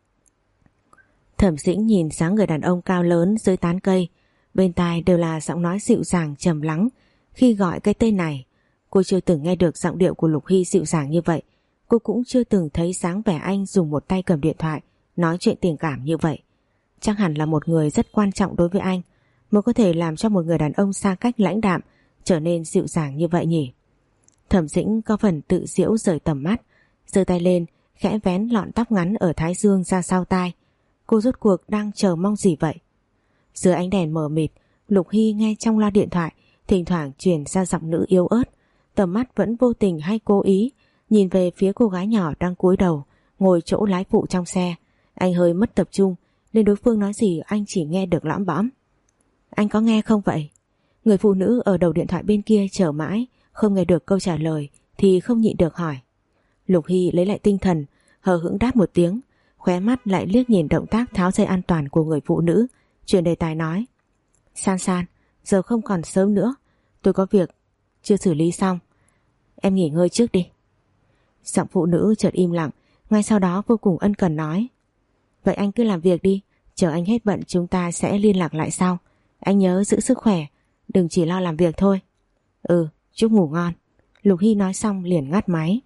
Thẩm Dĩnh nhìn sáng người đàn ông cao lớn dưới tán cây, bên tai đều là giọng nói dịu dàng trầm lắng. Khi gọi cái tên này, cô chưa từng nghe được giọng điệu của Lục Hy dịu dàng như vậy. Cô cũng chưa từng thấy dáng vẻ anh dùng một tay cầm điện thoại nói chuyện tình cảm như vậy. Chắc hẳn là một người rất quan trọng đối với anh, mới có thể làm cho một người đàn ông xa cách lãnh đạm trở nên dịu dàng như vậy nhỉ. Thẩm Dĩnh có phần tự giễu rời tầm mắt, giơ tay lên khẽ vén lọn tóc ngắn ở thái dương ra sau tai. Cô rốt cuộc đang chờ mong gì vậy? Dưới ánh đèn mờ mịt, Lục Hy nghe trong loa điện thoại thỉnh thoảng truyền ra giọng nữ yếu ớt. Tầm mắt vẫn vô tình hay cố ý nhìn về phía cô gái nhỏ đang cúi đầu ngồi chỗ lái phụ trong xe. Anh hơi mất tập trung nên đối phương nói gì anh chỉ nghe được lõm bõm. Anh có nghe không vậy? Người phụ nữ ở đầu điện thoại bên kia chờ mãi không nghe được câu trả lời thì không nhịn được hỏi. Lục Hy lấy lại tinh thần, hờ hững đáp một tiếng, khóe mắt lại liếc nhìn động tác tháo dây an toàn của người phụ nữ, chuyển đề tài nói. San San, giờ không còn sớm nữa, tôi có việc chưa xử lý xong, em nghỉ ngơi trước đi. Giọng phụ nữ chợt im lặng, ngay sau đó vô cùng ân cần nói. Vậy anh cứ làm việc đi, chờ anh hết bận chúng ta sẽ liên lạc lại sau. Anh nhớ giữ sức khỏe, đừng chỉ lo làm việc thôi. Ừ, chúc ngủ ngon. Lục Hy nói xong liền ngắt máy.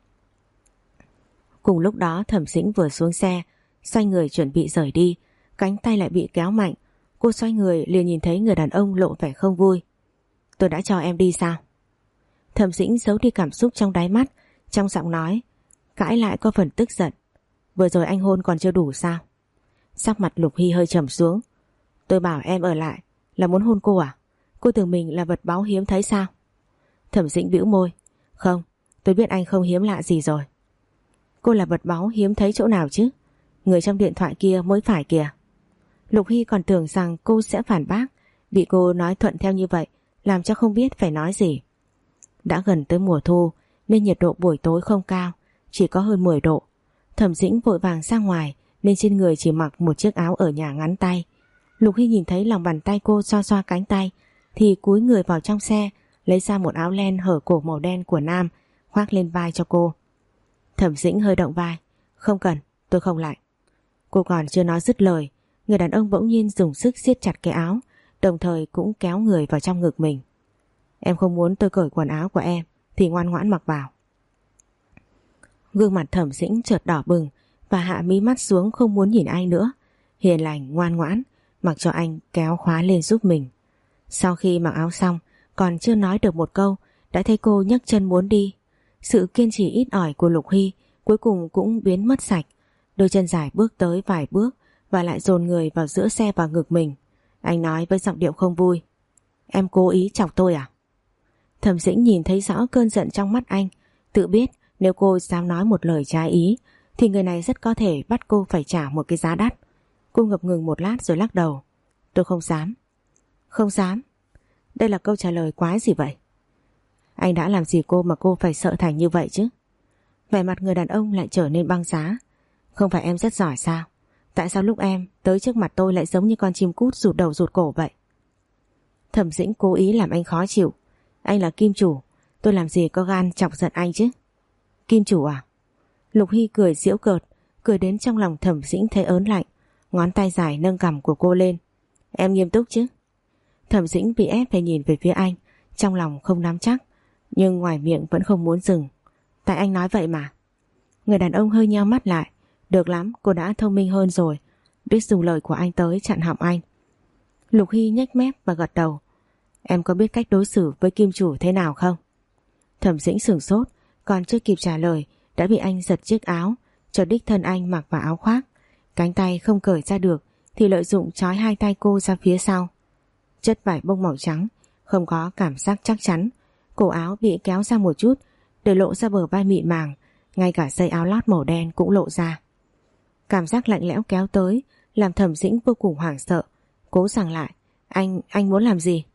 Cùng lúc đó Thẩm Dĩnh vừa xuống xe, xoay người chuẩn bị rời đi, cánh tay lại bị kéo mạnh. Cô xoay người liền nhìn thấy người đàn ông lộ vẻ không vui. Tôi đã cho em đi sao? Thẩm Dĩnh giấu đi cảm xúc trong đáy mắt, trong giọng nói cãi lại có phần tức giận. Vừa rồi anh hôn còn chưa đủ sao? Sắc mặt Lục Hy hơi trầm xuống. Tôi bảo em ở lại là muốn hôn cô à? Cô tưởng mình là vật báu hiếm thấy sao? Thẩm Dĩnh bĩu môi. Không, tôi biết anh không hiếm lạ gì rồi. Cô là vật báu hiếm thấy chỗ nào chứ? Người trong điện thoại kia mới phải kìa. Lục Hy còn tưởng rằng cô sẽ phản bác, bị cô nói thuận theo như vậy làm cho không biết phải nói gì. Đã gần tới mùa thu nên nhiệt độ buổi tối không cao, chỉ có hơn 10 độ. Thẩm Dĩnh vội vàng ra ngoài nên trên người chỉ mặc một chiếc áo ở nhà ngắn tay. Lục Hy nhìn thấy lòng bàn tay cô xoa xoa cánh tay thì cúi người vào trong xe lấy ra một áo len hở cổ màu đen của nam khoác lên vai cho cô. Thẩm Dĩnh hơi động vai. Không cần, tôi không lạnh. Cô còn chưa nói dứt lời, người đàn ông bỗng nhiên dùng sức siết chặt cái áo, đồng thời cũng kéo người vào trong ngực mình. Em không muốn tôi cởi quần áo của em thì ngoan ngoãn mặc vào. Gương mặt Thẩm Dĩnh chợt đỏ bừng và hạ mí mắt xuống không muốn nhìn ai nữa. Hiền lành ngoan ngoãn mặc cho anh kéo khóa lên giúp mình. Sau khi mặc áo xong còn chưa nói được một câu đã thấy cô nhấc chân muốn đi. Sự kiên trì ít ỏi của Lục Hy cuối cùng cũng biến mất sạch. Đôi chân dài bước tới vài bước và lại dồn người vào giữa xe và ngực mình. Anh nói với giọng điệu không vui. Em cố ý chọc tôi à? Thẩm Dĩnh nhìn thấy rõ cơn giận trong mắt anh, tự biết nếu cô dám nói một lời trái ý thì người này rất có thể bắt cô phải trả một cái giá đắt. Cô ngập ngừng một lát rồi lắc đầu. Tôi không dám. Không dám? Đây là câu trả lời quái gì vậy? Anh đã làm gì cô mà cô phải sợ thành như vậy chứ? Vẻ mặt người đàn ông lại trở nên băng giá. Không phải em rất giỏi sao? Tại sao lúc em tới trước mặt tôi lại giống như con chim cút rụt đầu rụt cổ vậy? Thẩm Dĩnh cố ý làm anh khó chịu. Anh là kim chủ, tôi làm gì có gan chọc giận anh chứ? Kim chủ à? Lục Hy cười giễu cợt, cười đến trong lòng Thẩm Dĩnh thấy ớn lạnh. Ngón tay dài nâng cằm của cô lên. Em nghiêm túc chứ? Thẩm Dĩnh bị ép phải nhìn về phía anh, trong lòng không nắm chắc, nhưng ngoài miệng vẫn không muốn dừng. Tại anh nói vậy mà. Người đàn ông hơi nheo mắt lại. Được lắm, cô đã thông minh hơn rồi, biết dùng lời của anh tới chặn họng anh. Lục Hy nhếch mép và gật đầu. Em có biết cách đối xử với kim chủ thế nào không? Thẩm Dĩnh sửng sốt, còn chưa kịp trả lời đã bị anh giật chiếc áo, cho đích thân anh mặc vào áo khoác. Cánh tay không cởi ra được thì lợi dụng trói hai tay cô ra phía sau. Chất vải bông màu trắng, không có cảm giác chắc chắn. Cổ áo bị kéo ra một chút để lộ ra bờ vai mịn màng, ngay cả dây áo lót màu đen cũng lộ ra. Cảm giác lạnh lẽo kéo tới làm Thẩm Dĩnh vô cùng hoảng sợ, cố giằng lại. Anh muốn làm gì?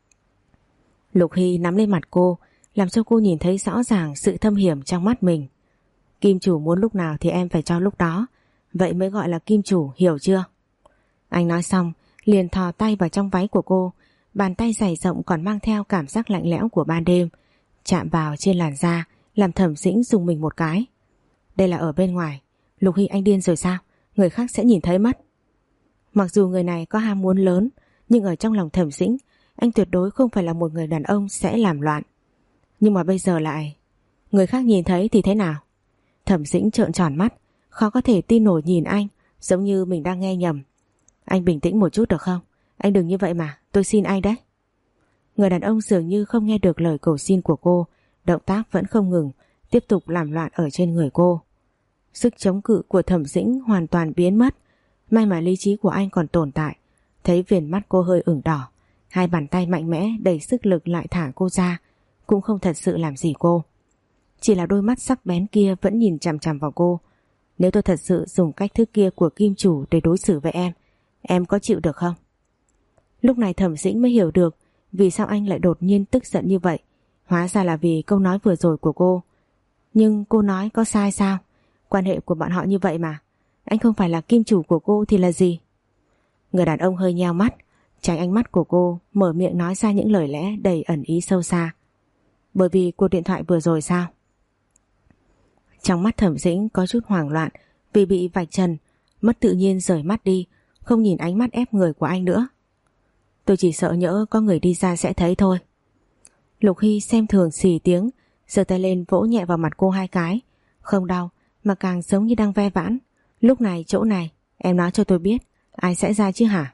Lục Hy nắm lên mặt cô, làm cho cô nhìn thấy rõ ràng sự thâm hiểm trong mắt mình. Kim chủ muốn lúc nào thì em phải cho lúc đó, vậy mới gọi là kim chủ, hiểu chưa? Anh nói xong liền thò tay vào trong váy của cô, bàn tay dày rộng còn mang theo cảm giác lạnh lẽo của ban đêm, chạm vào trên làn da làm Thẩm Dĩnh rùng mình một cái. Đây là ở bên ngoài. Lục Hy, anh điên rồi sao? Người khác sẽ nhìn thấy mất. Mặc dù người này có ham muốn lớn, nhưng ở trong lòng Thẩm Dĩnh anh tuyệt đối không phải là một người đàn ông sẽ làm loạn. Nhưng mà bây giờ lại người khác nhìn thấy thì thế nào? Thẩm Dĩnh trợn tròn mắt, khó có thể tin nổi nhìn anh, giống như mình đang nghe nhầm. Anh bình tĩnh một chút được không? Anh đừng như vậy mà, tôi xin anh đấy. Người đàn ông dường như không nghe được lời cầu xin của cô, động tác vẫn không ngừng, tiếp tục làm loạn ở trên người cô. Sức chống cự của Thẩm Dĩnh hoàn toàn biến mất. May mà lý trí của anh còn tồn tại. Thấy viền mắt cô hơi ửng đỏ, hai bàn tay mạnh mẽ đẩy sức lực lại thả cô ra, cũng không thật sự làm gì cô. Chỉ là đôi mắt sắc bén kia vẫn nhìn chằm chằm vào cô. Nếu tôi thật sự dùng cách thức kia của kim chủ để đối xử với em có chịu được không? Lúc này Thẩm Dĩnh mới hiểu được vì sao anh lại đột nhiên tức giận như vậy. Hóa ra là vì câu nói vừa rồi của cô. Nhưng cô nói có sai sao? Quan hệ của bọn họ như vậy mà. Anh không phải là kim chủ của cô thì là gì? Người đàn ông hơi nheo mắt, tránh ánh mắt của cô, mở miệng nói ra những lời lẽ đầy ẩn ý sâu xa. Bởi vì cuộc điện thoại vừa rồi sao? Trong mắt Thẩm Dĩnh có chút hoảng loạn vì bị vạch trần, mất tự nhiên rời mắt đi, không nhìn ánh mắt ép người của anh nữa. Tôi chỉ sợ nhỡ có người đi ra sẽ thấy thôi. Lục Hy xem thường xì tiếng, giơ tay lên vỗ nhẹ vào mặt cô 2 cái. Không đau mà càng giống như đang ve vãn. Lúc này chỗ này em nói cho tôi biết ai sẽ ra chứ hả?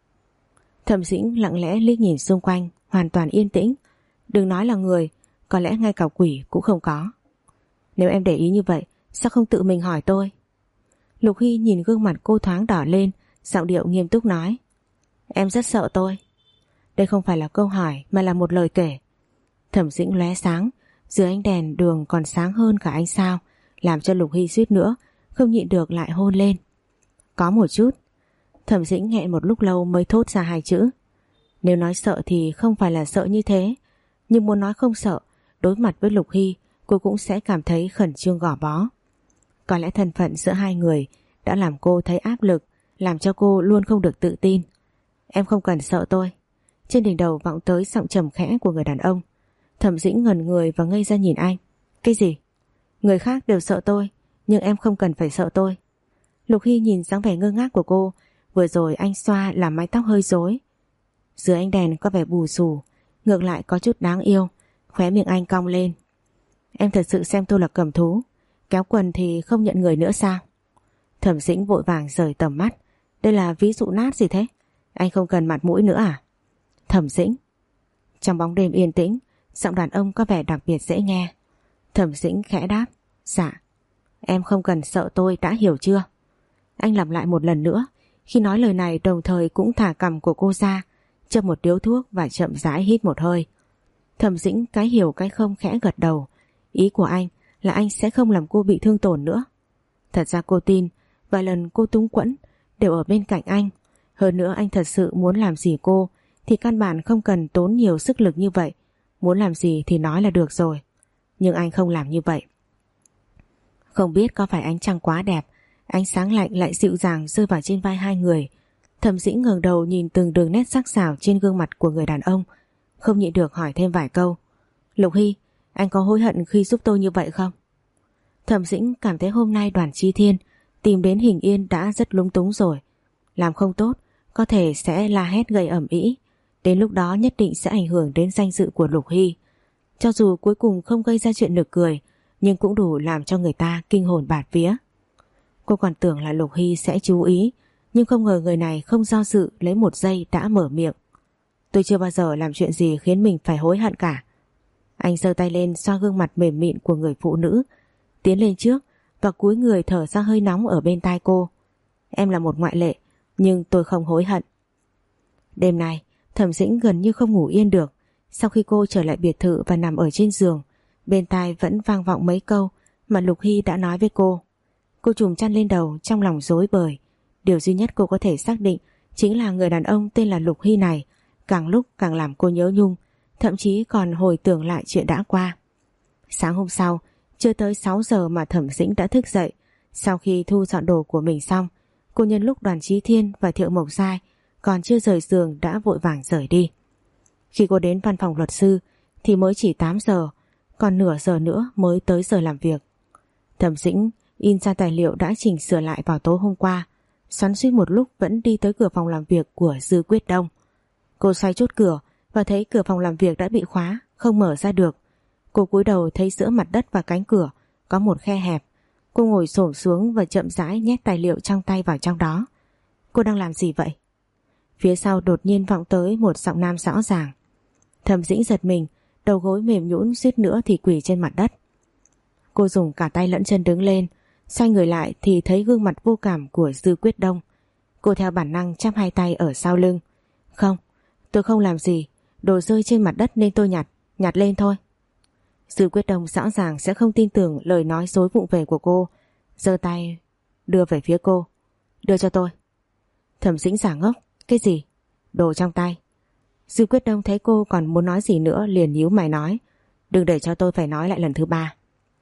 Thẩm Dĩnh lặng lẽ liếc nhìn xung quanh, hoàn toàn yên tĩnh. Đừng nói là người, có lẽ ngay cả quỷ cũng không có. Nếu em để ý như vậy, sao không tự mình hỏi tôi? Lục Hy nhìn gương mặt cô thoáng đỏ lên, giọng điệu nghiêm túc nói. Em rất sợ tôi. Đây không phải là câu hỏi mà là một lời kể. Thẩm Dĩnh lóe sáng, dưới ánh đèn đường còn sáng hơn cả ánh sao, làm cho Lục Hy suýt nữa không nhịn được lại hôn lên. Có một chút. Thẩm Dĩnh nghẹn một lúc lâu mới thốt ra 2 chữ. Nếu nói sợ thì không phải là sợ như thế, nhưng muốn nói không sợ, đối mặt với Lục Hy cô cũng sẽ cảm thấy khẩn trương gò bó. Có lẽ thân phận giữa 2 người đã làm cô thấy áp lực, làm cho cô luôn không được tự tin. Em không cần sợ tôi. Trên đỉnh đầu vọng tới giọng trầm khẽ của người đàn ông. Thẩm Dĩnh ngẩn người và ngây ra nhìn anh. Cái gì? Người khác đều sợ tôi, nhưng em không cần phải sợ tôi. Lục Hy nhìn dáng vẻ ngơ ngác của cô. Vừa rồi anh xoa làm mái tóc hơi rối, dưới ánh đèn có vẻ bù xù, ngược lại có chút đáng yêu. Khóe miệng anh cong lên. Em thật sự xem tôi là cầm thú, kéo quần thì không nhận người nữa sao? Thẩm Dĩnh vội vàng rời tầm mắt. Đây là ví dụ nát gì thế? Anh không cần mặt mũi nữa à? Thẩm Dĩnh. Trong bóng đêm yên tĩnh, giọng đàn ông có vẻ đặc biệt dễ nghe. Thẩm Dĩnh khẽ đáp. Dạ. Em không cần sợ tôi, đã hiểu chưa? Anh lặp lại một lần nữa. Khi nói lời này đồng thời cũng thả cằm của cô ra, châm một điếu thuốc và chậm rãi hít một hơi. Thẩm Dĩnh cái hiểu cái không khẽ gật đầu. Ý của anh là anh sẽ không làm cô bị thương tổn nữa. Thật ra cô tin vài lần cô túng quẫn đều ở bên cạnh anh. Hơn nữa anh thật sự muốn làm gì cô thì căn bản không cần tốn nhiều sức lực như vậy. Muốn làm gì thì nói là được rồi. Nhưng anh không làm như vậy. Không biết có phải ánh trăng quá đẹp, ánh sáng lạnh lại dịu dàng rơi vào trên vai 2 người. Thẩm Dĩnh ngẩng đầu nhìn từng đường nét sắc sảo trên gương mặt của người đàn ông, không nhịn được hỏi thêm vài câu. Lục Hy, anh có hối hận khi giúp tôi như vậy không? Thẩm Dĩnh cảm thấy hôm nay Đoàn Chi Thiên tìm đến Hình Yên đã rất lúng túng rồi. Làm không tốt có thể sẽ la hét gây ầm ĩ, đến lúc đó nhất định sẽ ảnh hưởng đến danh dự của Lục Hy. Cho dù cuối cùng không gây ra chuyện nực cười, nhưng cũng đủ làm cho người ta kinh hồn bạt vía. Cô còn tưởng là Lục Hy sẽ chú ý, nhưng không ngờ người này không do dự lấy 1 giây đã mở miệng. Tôi chưa bao giờ làm chuyện gì khiến mình phải hối hận cả. Anh giơ tay lên xoa gương mặt mềm mịn của người phụ nữ, tiến lên trước và cúi người thở ra hơi nóng ở bên tai cô. Em là một ngoại lệ, nhưng tôi không hối hận. Đêm nay Thẩm Dĩnh gần như không ngủ yên được. Sau khi cô trở lại biệt thự và nằm ở trên giường, bên tai vẫn vang vọng mấy câu mà Lục Hy đã nói với cô. Cô trùm chăn lên đầu trong lòng rối bời. Điều duy nhất cô có thể xác định chính là người đàn ông tên là Lục Hy này càng lúc càng làm cô nhớ nhung, thậm chí còn hồi tưởng lại chuyện đã qua. Sáng hôm sau, chưa tới 6 giờ mà Thẩm Dĩnh đã thức dậy. Sau khi thu dọn đồ của mình xong, cô nhân lúc Đoàn Chí Thiên và Thiệu Mộc Giai còn chưa rời giường đã vội vàng rời đi. Khi cô đến văn phòng luật sư thì mới chỉ 8 giờ, còn nửa giờ nữa mới tới giờ làm việc. Thẩm Dĩnh in ra tài liệu đã chỉnh sửa lại vào tối hôm qua, xoắn xuýt một lúc vẫn đi tới cửa phòng làm việc của Dư Quyết Đông. Cô xoay chốt cửa và thấy cửa phòng làm việc đã bị khóa, không mở ra được. Cô cúi đầu thấy giữa mặt đất và cánh cửa có một khe hẹp. Cô ngồi xổm xuống và chậm rãi nhét tài liệu trong tay vào trong đó. Cô đang làm gì vậy? Phía sau đột nhiên vọng tới một giọng nam rõ ràng. Thẩm Dĩnh giật mình, đầu gối mềm nhũn suýt nữa thì quỳ trên mặt đất. Cô dùng cả tay lẫn chân đứng lên, xoay người lại thì thấy gương mặt vô cảm của Dư Quyết Đông. Cô theo bản năng chắp 2 tay ở sau lưng. Không, tôi không làm gì, đồ rơi trên mặt đất nên tôi nhặt lên thôi. Dư Quyết Đông rõ ràng sẽ không tin tưởng lời nói dối vụng về của cô, giơ tay đưa về phía cô. Đưa cho tôi. Thẩm Dĩnh giả ngốc. Cái gì? Đồ trong tay. Dư Quyết Đông thấy cô còn muốn nói gì nữa liền nhíu mày nói. Đừng để cho tôi phải nói lại lần thứ 3.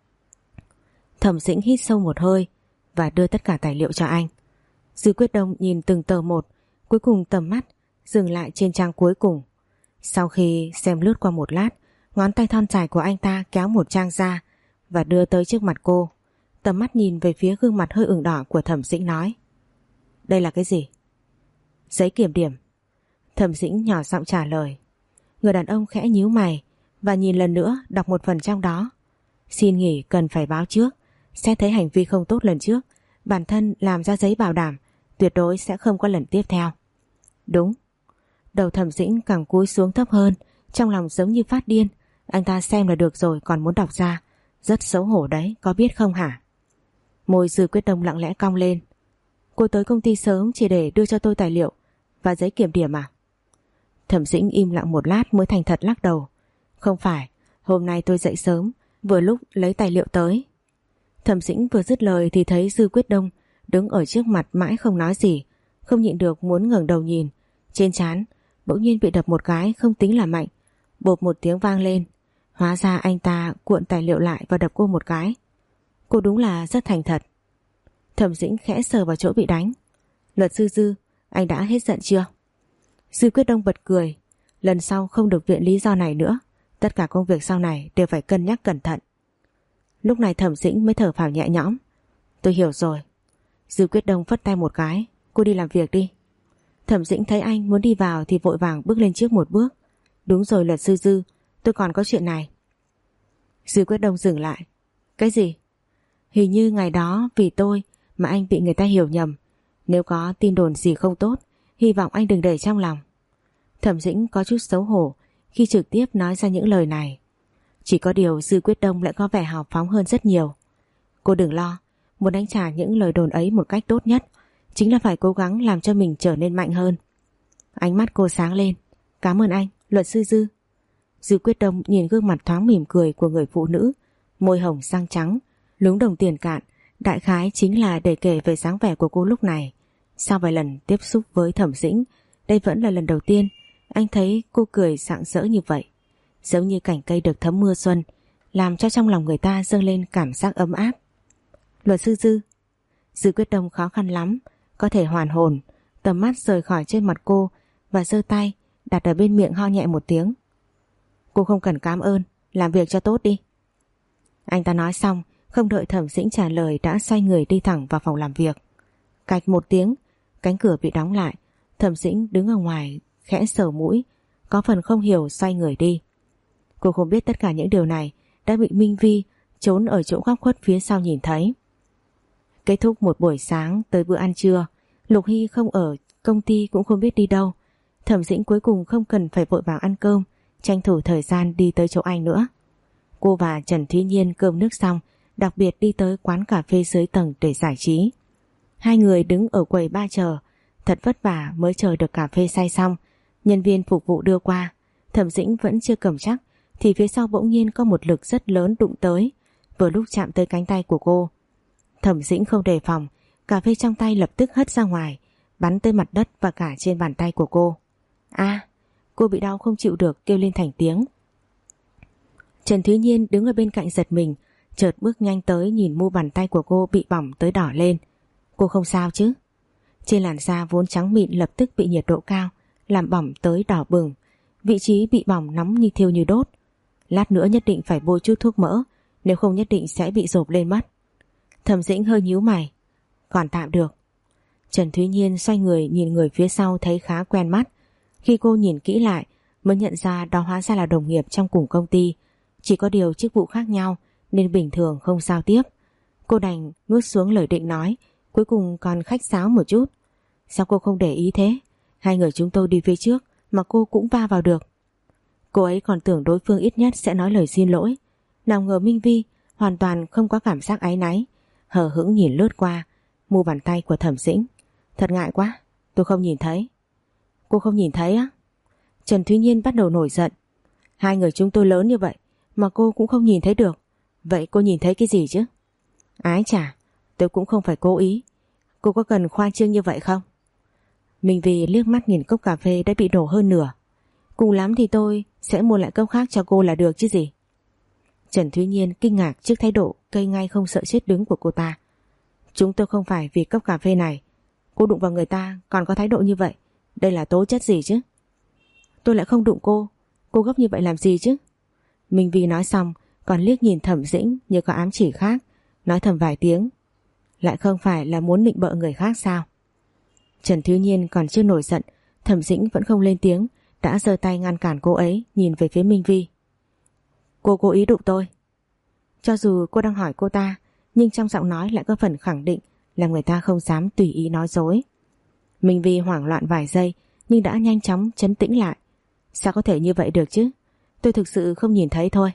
Thẩm Dĩnh hít sâu một hơi và đưa tất cả tài liệu cho anh. Dư Quyết Đông nhìn từng tờ một, cuối cùng tầm mắt dừng lại trên trang cuối cùng. Sau khi xem lướt qua một lát, ngón tay thon dài của anh ta kéo một trang ra và đưa tới trước mặt cô. Tầm mắt nhìn về phía gương mặt hơi ửng đỏ của Thẩm Dĩnh nói. Đây là cái gì? Giấy kiểm điểm. Thẩm Dĩnh nhỏ giọng trả lời. Người đàn ông khẽ nhíu mày và nhìn lần nữa đọc một phần trong đó. Xin nghỉ cần phải báo trước. Xét thấy hành vi không tốt lần trước, bản thân làm ra giấy bảo đảm tuyệt đối sẽ không có lần tiếp theo. Đúng. Đầu Thẩm Dĩnh càng cúi xuống thấp hơn, trong lòng giống như phát điên. Anh ta xem là được rồi còn muốn đọc ra. Rất xấu hổ đấy, có biết không hả? Môi Dư Quyết Đông lặng lẽ cong lên. Cô tới công ty sớm chỉ để đưa cho tôi tài liệu và giấy kiểm điểm à? Thẩm Dĩnh im lặng một lát mới thành thật lắc đầu. Không phải, hôm nay tôi dậy sớm, vừa lúc lấy tài liệu tới. Thẩm Dĩnh vừa dứt lời thì thấy Dư Quyết Đông đứng ở trước mặt mãi không nói gì, không nhịn được muốn ngẩng đầu nhìn. Trên trán bỗng nhiên bị đập một cái không tính là mạnh, bộp một tiếng vang lên. Hóa ra anh ta cuộn tài liệu lại và đập cô một cái. Cô đúng là rất thành thật. Thẩm Dĩnh khẽ sờ vào chỗ bị đánh. Luật sư Dư, anh đã hết giận chưa? Dư Quyết Đông bật cười. Lần sau không được viện lý do này nữa. Tất cả công việc sau này đều phải cân nhắc cẩn thận. Lúc này Thẩm Dĩnh mới thở phào nhẹ nhõm. Tôi hiểu rồi. Dư Quyết Đông phất tay một cái. Cô đi làm việc đi. Thẩm Dĩnh thấy anh muốn đi vào thì vội vàng bước lên trước một bước. Đúng rồi luật sư Dư, tôi còn có chuyện này. Dư Quyết Đông dừng lại. Cái gì? Hình như ngày đó vì tôi mà anh bị người ta hiểu nhầm. Nếu có tin đồn gì không tốt, hy vọng anh đừng để trong lòng. Thẩm Dĩnh có chút xấu hổ khi trực tiếp nói ra những lời này. Chỉ có điều Dư Quyết Đông lại có vẻ hào phóng hơn rất nhiều. Cô đừng lo, muốn đánh trả những lời đồn ấy một cách tốt nhất chính là phải cố gắng làm cho mình trở nên mạnh hơn. Ánh mắt cô sáng lên. Cảm ơn anh, luật sư Dư. Dư Quyết Đông nhìn gương mặt thoáng mỉm cười của người phụ nữ, môi hồng răng trắng, lúng đồng tiền cạn, đại khái chính là để kể về dáng vẻ của cô lúc này. Sau vài lần tiếp xúc với Thẩm Dĩnh, đây vẫn là lần đầu tiên anh thấy cô cười rạng rỡ như vậy, giống như cành cây được thấm mưa xuân, làm cho trong lòng người ta dâng lên cảm giác ấm áp. Luật sư Dư. Dư Quyết Đông khó khăn lắm có thể hoàn hồn, tầm mắt rời khỏi trên mặt cô và giơ tay đặt ở bên miệng ho nhẹ một tiếng. Cô không cần cảm ơn, làm việc cho tốt đi. Anh ta nói xong, không đợi Thẩm Dĩnh trả lời đã xoay người đi thẳng vào phòng làm việc. Cạch một tiếng, cánh cửa bị đóng lại. Thẩm Dĩnh đứng ở ngoài khẽ sờ mũi, có phần không hiểu xoay người đi. Cô không biết tất cả những điều này đã bị Minh Vi trốn ở chỗ góc khuất phía sau nhìn thấy. Kết thúc một buổi sáng tới bữa ăn trưa, Lục Hy không ở công ty cũng không biết đi đâu. Thẩm Dĩnh cuối cùng không cần phải vội vàng ăn cơm, tranh thủ thời gian đi tới chỗ anh nữa. Cô và Trần Thúy Nhiên cơm nước xong, đặc biệt đi tới quán cà phê dưới tầng để giải trí. Hai người đứng ở quầy bar chờ, thật vất vả mới chờ được cà phê say xong. Nhân viên phục vụ đưa qua, Thẩm Dĩnh vẫn chưa cầm chắc thì phía sau bỗng nhiên có một lực rất lớn đụng tới, vừa lúc chạm tới cánh tay của cô. Thẩm Dĩnh không đề phòng, cà phê trong tay lập tức hất ra ngoài, bắn tới mặt đất và cả trên bàn tay của cô. Cô bị đau không chịu được kêu lên thành tiếng. Trần Thúy Nhiên đứng ở bên cạnh giật mình, chợt bước nhanh tới nhìn mu bàn tay của cô bị bỏng tới đỏ lên. Cô không sao chứ? Trên làn da vốn trắng mịn lập tức bị nhiệt độ cao làm bỏng tới đỏ bừng, vị trí bị bỏng nóng như thiêu như đốt. Lát nữa nhất định phải bôi chút thuốc mỡ, nếu không nhất định sẽ bị rộp lên mất. Thẩm Dĩnh hơi nhíu mày. Còn tạm được. Trần Thúy Nhiên xoay người nhìn người phía sau thấy khá quen mắt. Khi cô nhìn kỹ lại mới nhận ra đó hóa ra là đồng nghiệp trong cùng công ty, chỉ có điều chức vụ khác nhau nên bình thường không giao tiếp. Cô đành nuốt xuống lời định nói, cuối cùng còn khách sáo một chút. Sao cô không để ý thế? Hai người chúng tôi đi phía trước mà cô cũng va vào được. Cô ấy còn tưởng đối phương ít nhất sẽ nói lời xin lỗi, nào ngờ Minh Vi hoàn toàn không có cảm giác áy náy, hờ hững nhìn lướt qua mu bàn tay của Thẩm Dĩnh. Thật ngại quá, tôi không nhìn thấy. Cô không nhìn thấy á? Trần Thúy Nhiên bắt đầu nổi giận. Hai người chúng tôi lớn như vậy mà cô cũng không nhìn thấy được, vậy cô nhìn thấy cái gì chứ? Ái chà, tôi cũng không phải cố ý. Cô có cần khoa trương như vậy không? Minh Vi liếc mắt nhìn cốc cà phê đã bị đổ hơn nửa. Cùng lắm thì tôi sẽ mua lại cốc khác cho cô là được chứ gì. Trần Thúy Nhiên kinh ngạc trước thái độ cây ngay không sợ chết đứng của cô ta. Chúng tôi không phải vì cốc cà phê này. Cô đụng vào người ta còn có thái độ như vậy, đây là tố chất gì chứ? Tôi lại không đụng cô gấp như vậy làm gì chứ? Minh Vi nói xong còn liếc nhìn Thẩm Dĩnh như có ám chỉ khác, nói thầm vài tiếng. Lại không phải là muốn nịnh bợ người khác sao? Trần Thứ Nhiên còn chưa nổi giận, Thẩm Dĩnh vẫn không lên tiếng, đã giơ tay ngăn cản cô ấy, nhìn về phía Minh Vi. Cô cố ý đụng tôi. Cho dù cô đang hỏi cô ta, nhưng trong giọng nói lại có phần khẳng định là người ta không dám tùy ý nói dối. Minh Vi hoảng loạn vài giây nhưng đã nhanh chóng trấn tĩnh lại. Sao có thể như vậy được chứ? Tôi thực sự không nhìn thấy thôi.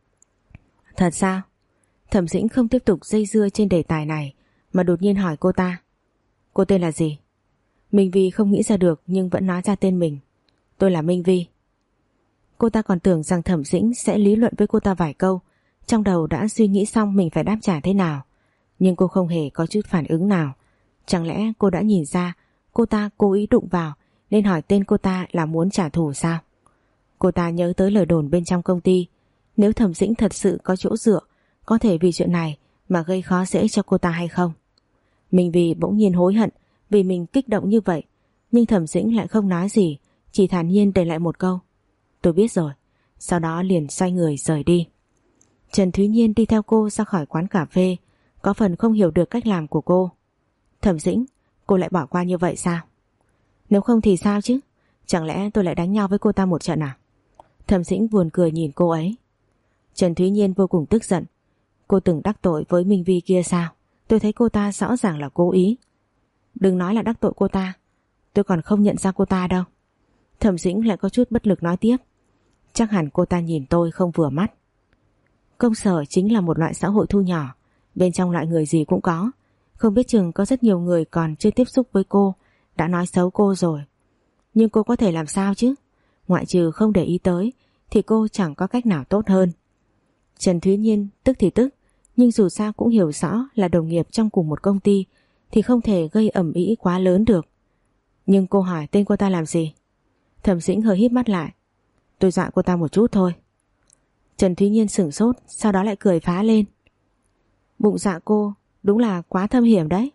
Thật sao? Thẩm Dĩnh không tiếp tục dây dưa trên đề tài này mà đột nhiên hỏi cô ta. Cô tên là gì? Minh Vi không nghĩ ra được nhưng vẫn nói ra tên mình. Tôi là Minh Vi. Cô ta còn tưởng rằng Thẩm Dĩnh sẽ lý luận với cô ta vài câu, trong đầu đã suy nghĩ xong mình phải đáp trả thế nào. Nhưng cô không hề có chút phản ứng nào. Chẳng lẽ cô đã nhìn ra cô ta cố ý đụng vào nên hỏi tên cô ta là muốn trả thù sao? Cô ta nhớ tới lời đồn bên trong công ty, nếu Thẩm Dĩnh thật sự có chỗ dựa, có thể vì chuyện này mà gây khó dễ cho cô ta hay không? Minh Vi bỗng nhiên hối hận vì mình kích động như vậy, nhưng Thẩm Dĩnh lại không nói gì, chỉ thản nhiên để lại một câu. Tôi biết rồi. Sau đó liền xoay người rời đi. Trần Thúy Nhiên đi theo cô ra khỏi quán cà phê, có phần không hiểu được cách làm của cô. Thẩm Dĩnh, cô lại bỏ qua như vậy sao? Nếu không thì sao chứ? Chẳng lẽ tôi lại đánh nhau với cô ta một trận à? Thẩm Dĩnh buồn cười nhìn cô ấy. Trần Thúy Nhiên vô cùng tức giận. Cô từng đắc tội với Minh Vi kia sao? Tôi thấy cô ta rõ ràng là cố ý. Đừng nói là đắc tội cô ta, tôi còn không nhận ra cô ta đâu. Thẩm Dĩnh lại có chút bất lực nói tiếp. Chắc hẳn cô ta nhìn tôi không vừa mắt. Công sở chính là một loại xã hội thu nhỏ, bên trong loại người gì cũng có. Không biết chừng có rất nhiều người còn chưa tiếp xúc với cô đã nói xấu cô rồi. Nhưng cô có thể làm sao chứ? Ngoại trừ không để ý tới thì cô chẳng có cách nào tốt hơn. Trần Thúy Nhiên tức thì tức, nhưng dù sao cũng hiểu rõ là đồng nghiệp trong cùng một công ty thì không thể gây ầm ĩ quá lớn được. Nhưng cô hỏi tên cô ta làm gì? Thẩm Dĩnh hơi híp mắt lại. Tôi dọa cô ta một chút thôi. Trần Thúy Nhiên sửng sốt, sau đó lại cười phá lên. Bụng dạ cô đúng là quá thâm hiểm đấy.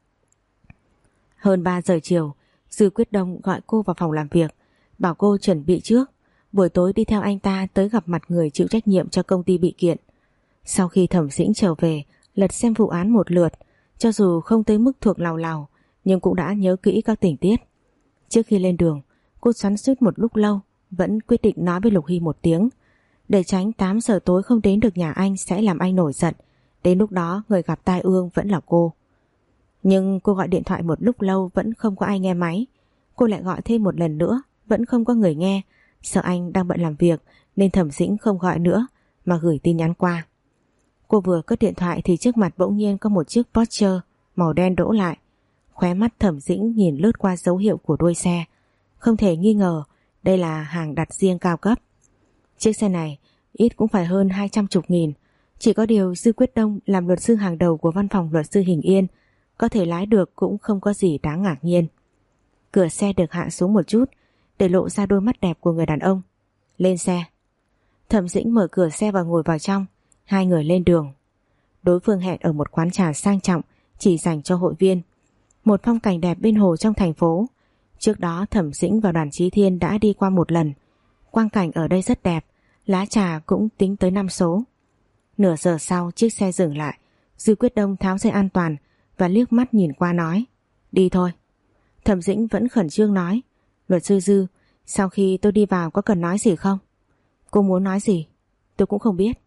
Hơn 3 giờ chiều, Dư Quyết Đông gọi cô vào phòng làm việc, bảo cô chuẩn bị trước, buổi tối đi theo anh ta tới gặp mặt người chịu trách nhiệm cho công ty bị kiện. Sau khi Thẩm Dĩnh trở về, lật xem vụ án một lượt, cho dù không tới mức thuộc lào lào, nhưng cũng đã nhớ kỹ các tình tiết. Trước khi lên đường, cô xoắn xuýt một lúc lâu, vẫn quyết định nói với Lục Hy một tiếng, để tránh 8 giờ tối không đến được nhà anh sẽ làm anh nổi giận. Đến lúc đó người gặp tai ương vẫn là cô. Nhưng cô gọi điện thoại một lúc lâu vẫn không có ai nghe máy. Cô lại gọi thêm một lần nữa, vẫn không có người nghe. Sợ anh đang bận làm việc nên Thẩm Dĩnh không gọi nữa mà gửi tin nhắn qua. Cô vừa cất điện thoại thì trước mặt bỗng nhiên có một chiếc Porsche màu đen đỗ lại. Khóe mắt Thẩm Dĩnh nhìn lướt qua dấu hiệu của đuôi xe. Không thể nghi ngờ đây là hàng đặt riêng cao cấp. Chiếc xe này ít cũng phải hơn 210.000. Chỉ có điều Dư Quyết Đông làm luật sư hàng đầu của văn phòng luật sư Hình Yên, có thể lái được cũng không có gì đáng ngạc nhiên. Cửa xe được hạ xuống một chút để lộ ra đôi mắt đẹp của người đàn ông. Lên xe. Thẩm Dĩnh mở cửa xe và ngồi vào trong. Hai người lên đường. Đối phương hẹn ở một quán trà sang trọng chỉ dành cho hội viên. Một phong cảnh đẹp bên hồ trong thành phố. Trước đó Thẩm Dĩnh và Đoàn Chí Thiên đã đi qua một lần. Quang cảnh ở đây rất đẹp, lá trà cũng tính tới 5 số. Nửa giờ sau chiếc xe dừng lại, Dư Quyết Đông tháo dây an toàn và liếc mắt nhìn qua nói, đi thôi. Thẩm Dĩnh vẫn khẩn trương nói, luật sư Dư, sau khi tôi đi vào có cần nói gì không? Cô muốn nói gì? Tôi cũng không biết.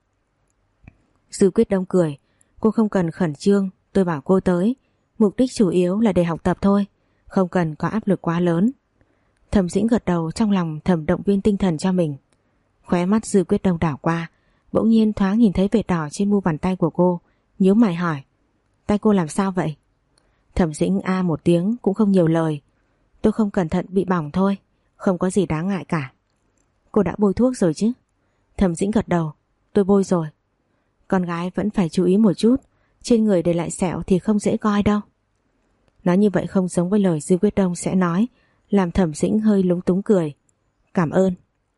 Dư Quyết Đông cười, cô không cần khẩn trương, tôi bảo cô tới, mục đích chủ yếu là để học tập thôi, không cần có áp lực quá lớn. Thẩm Dĩnh gật đầu, trong lòng thầm động viên tinh thần cho mình. Khóe mắt Dư Quyết Đông đảo qua, bỗng nhiên thoáng nhìn thấy vệt đỏ trên mu bàn tay của cô, nhíu mày hỏi, tay cô làm sao vậy? Thẩm Dĩnh a một tiếng cũng không nhiều lời, tôi không cẩn thận bị bỏng thôi, không có gì đáng ngại cả. Cô đã bôi thuốc rồi chứ? Thẩm Dĩnh gật đầu, tôi bôi rồi. Con gái vẫn phải chú ý một chút, trên người để lại sẹo thì không dễ coi đâu. Nói như vậy không giống với lời Dư Quyết Đông sẽ nói, làm Thẩm Dĩnh hơi lúng túng cười. Cảm ơn.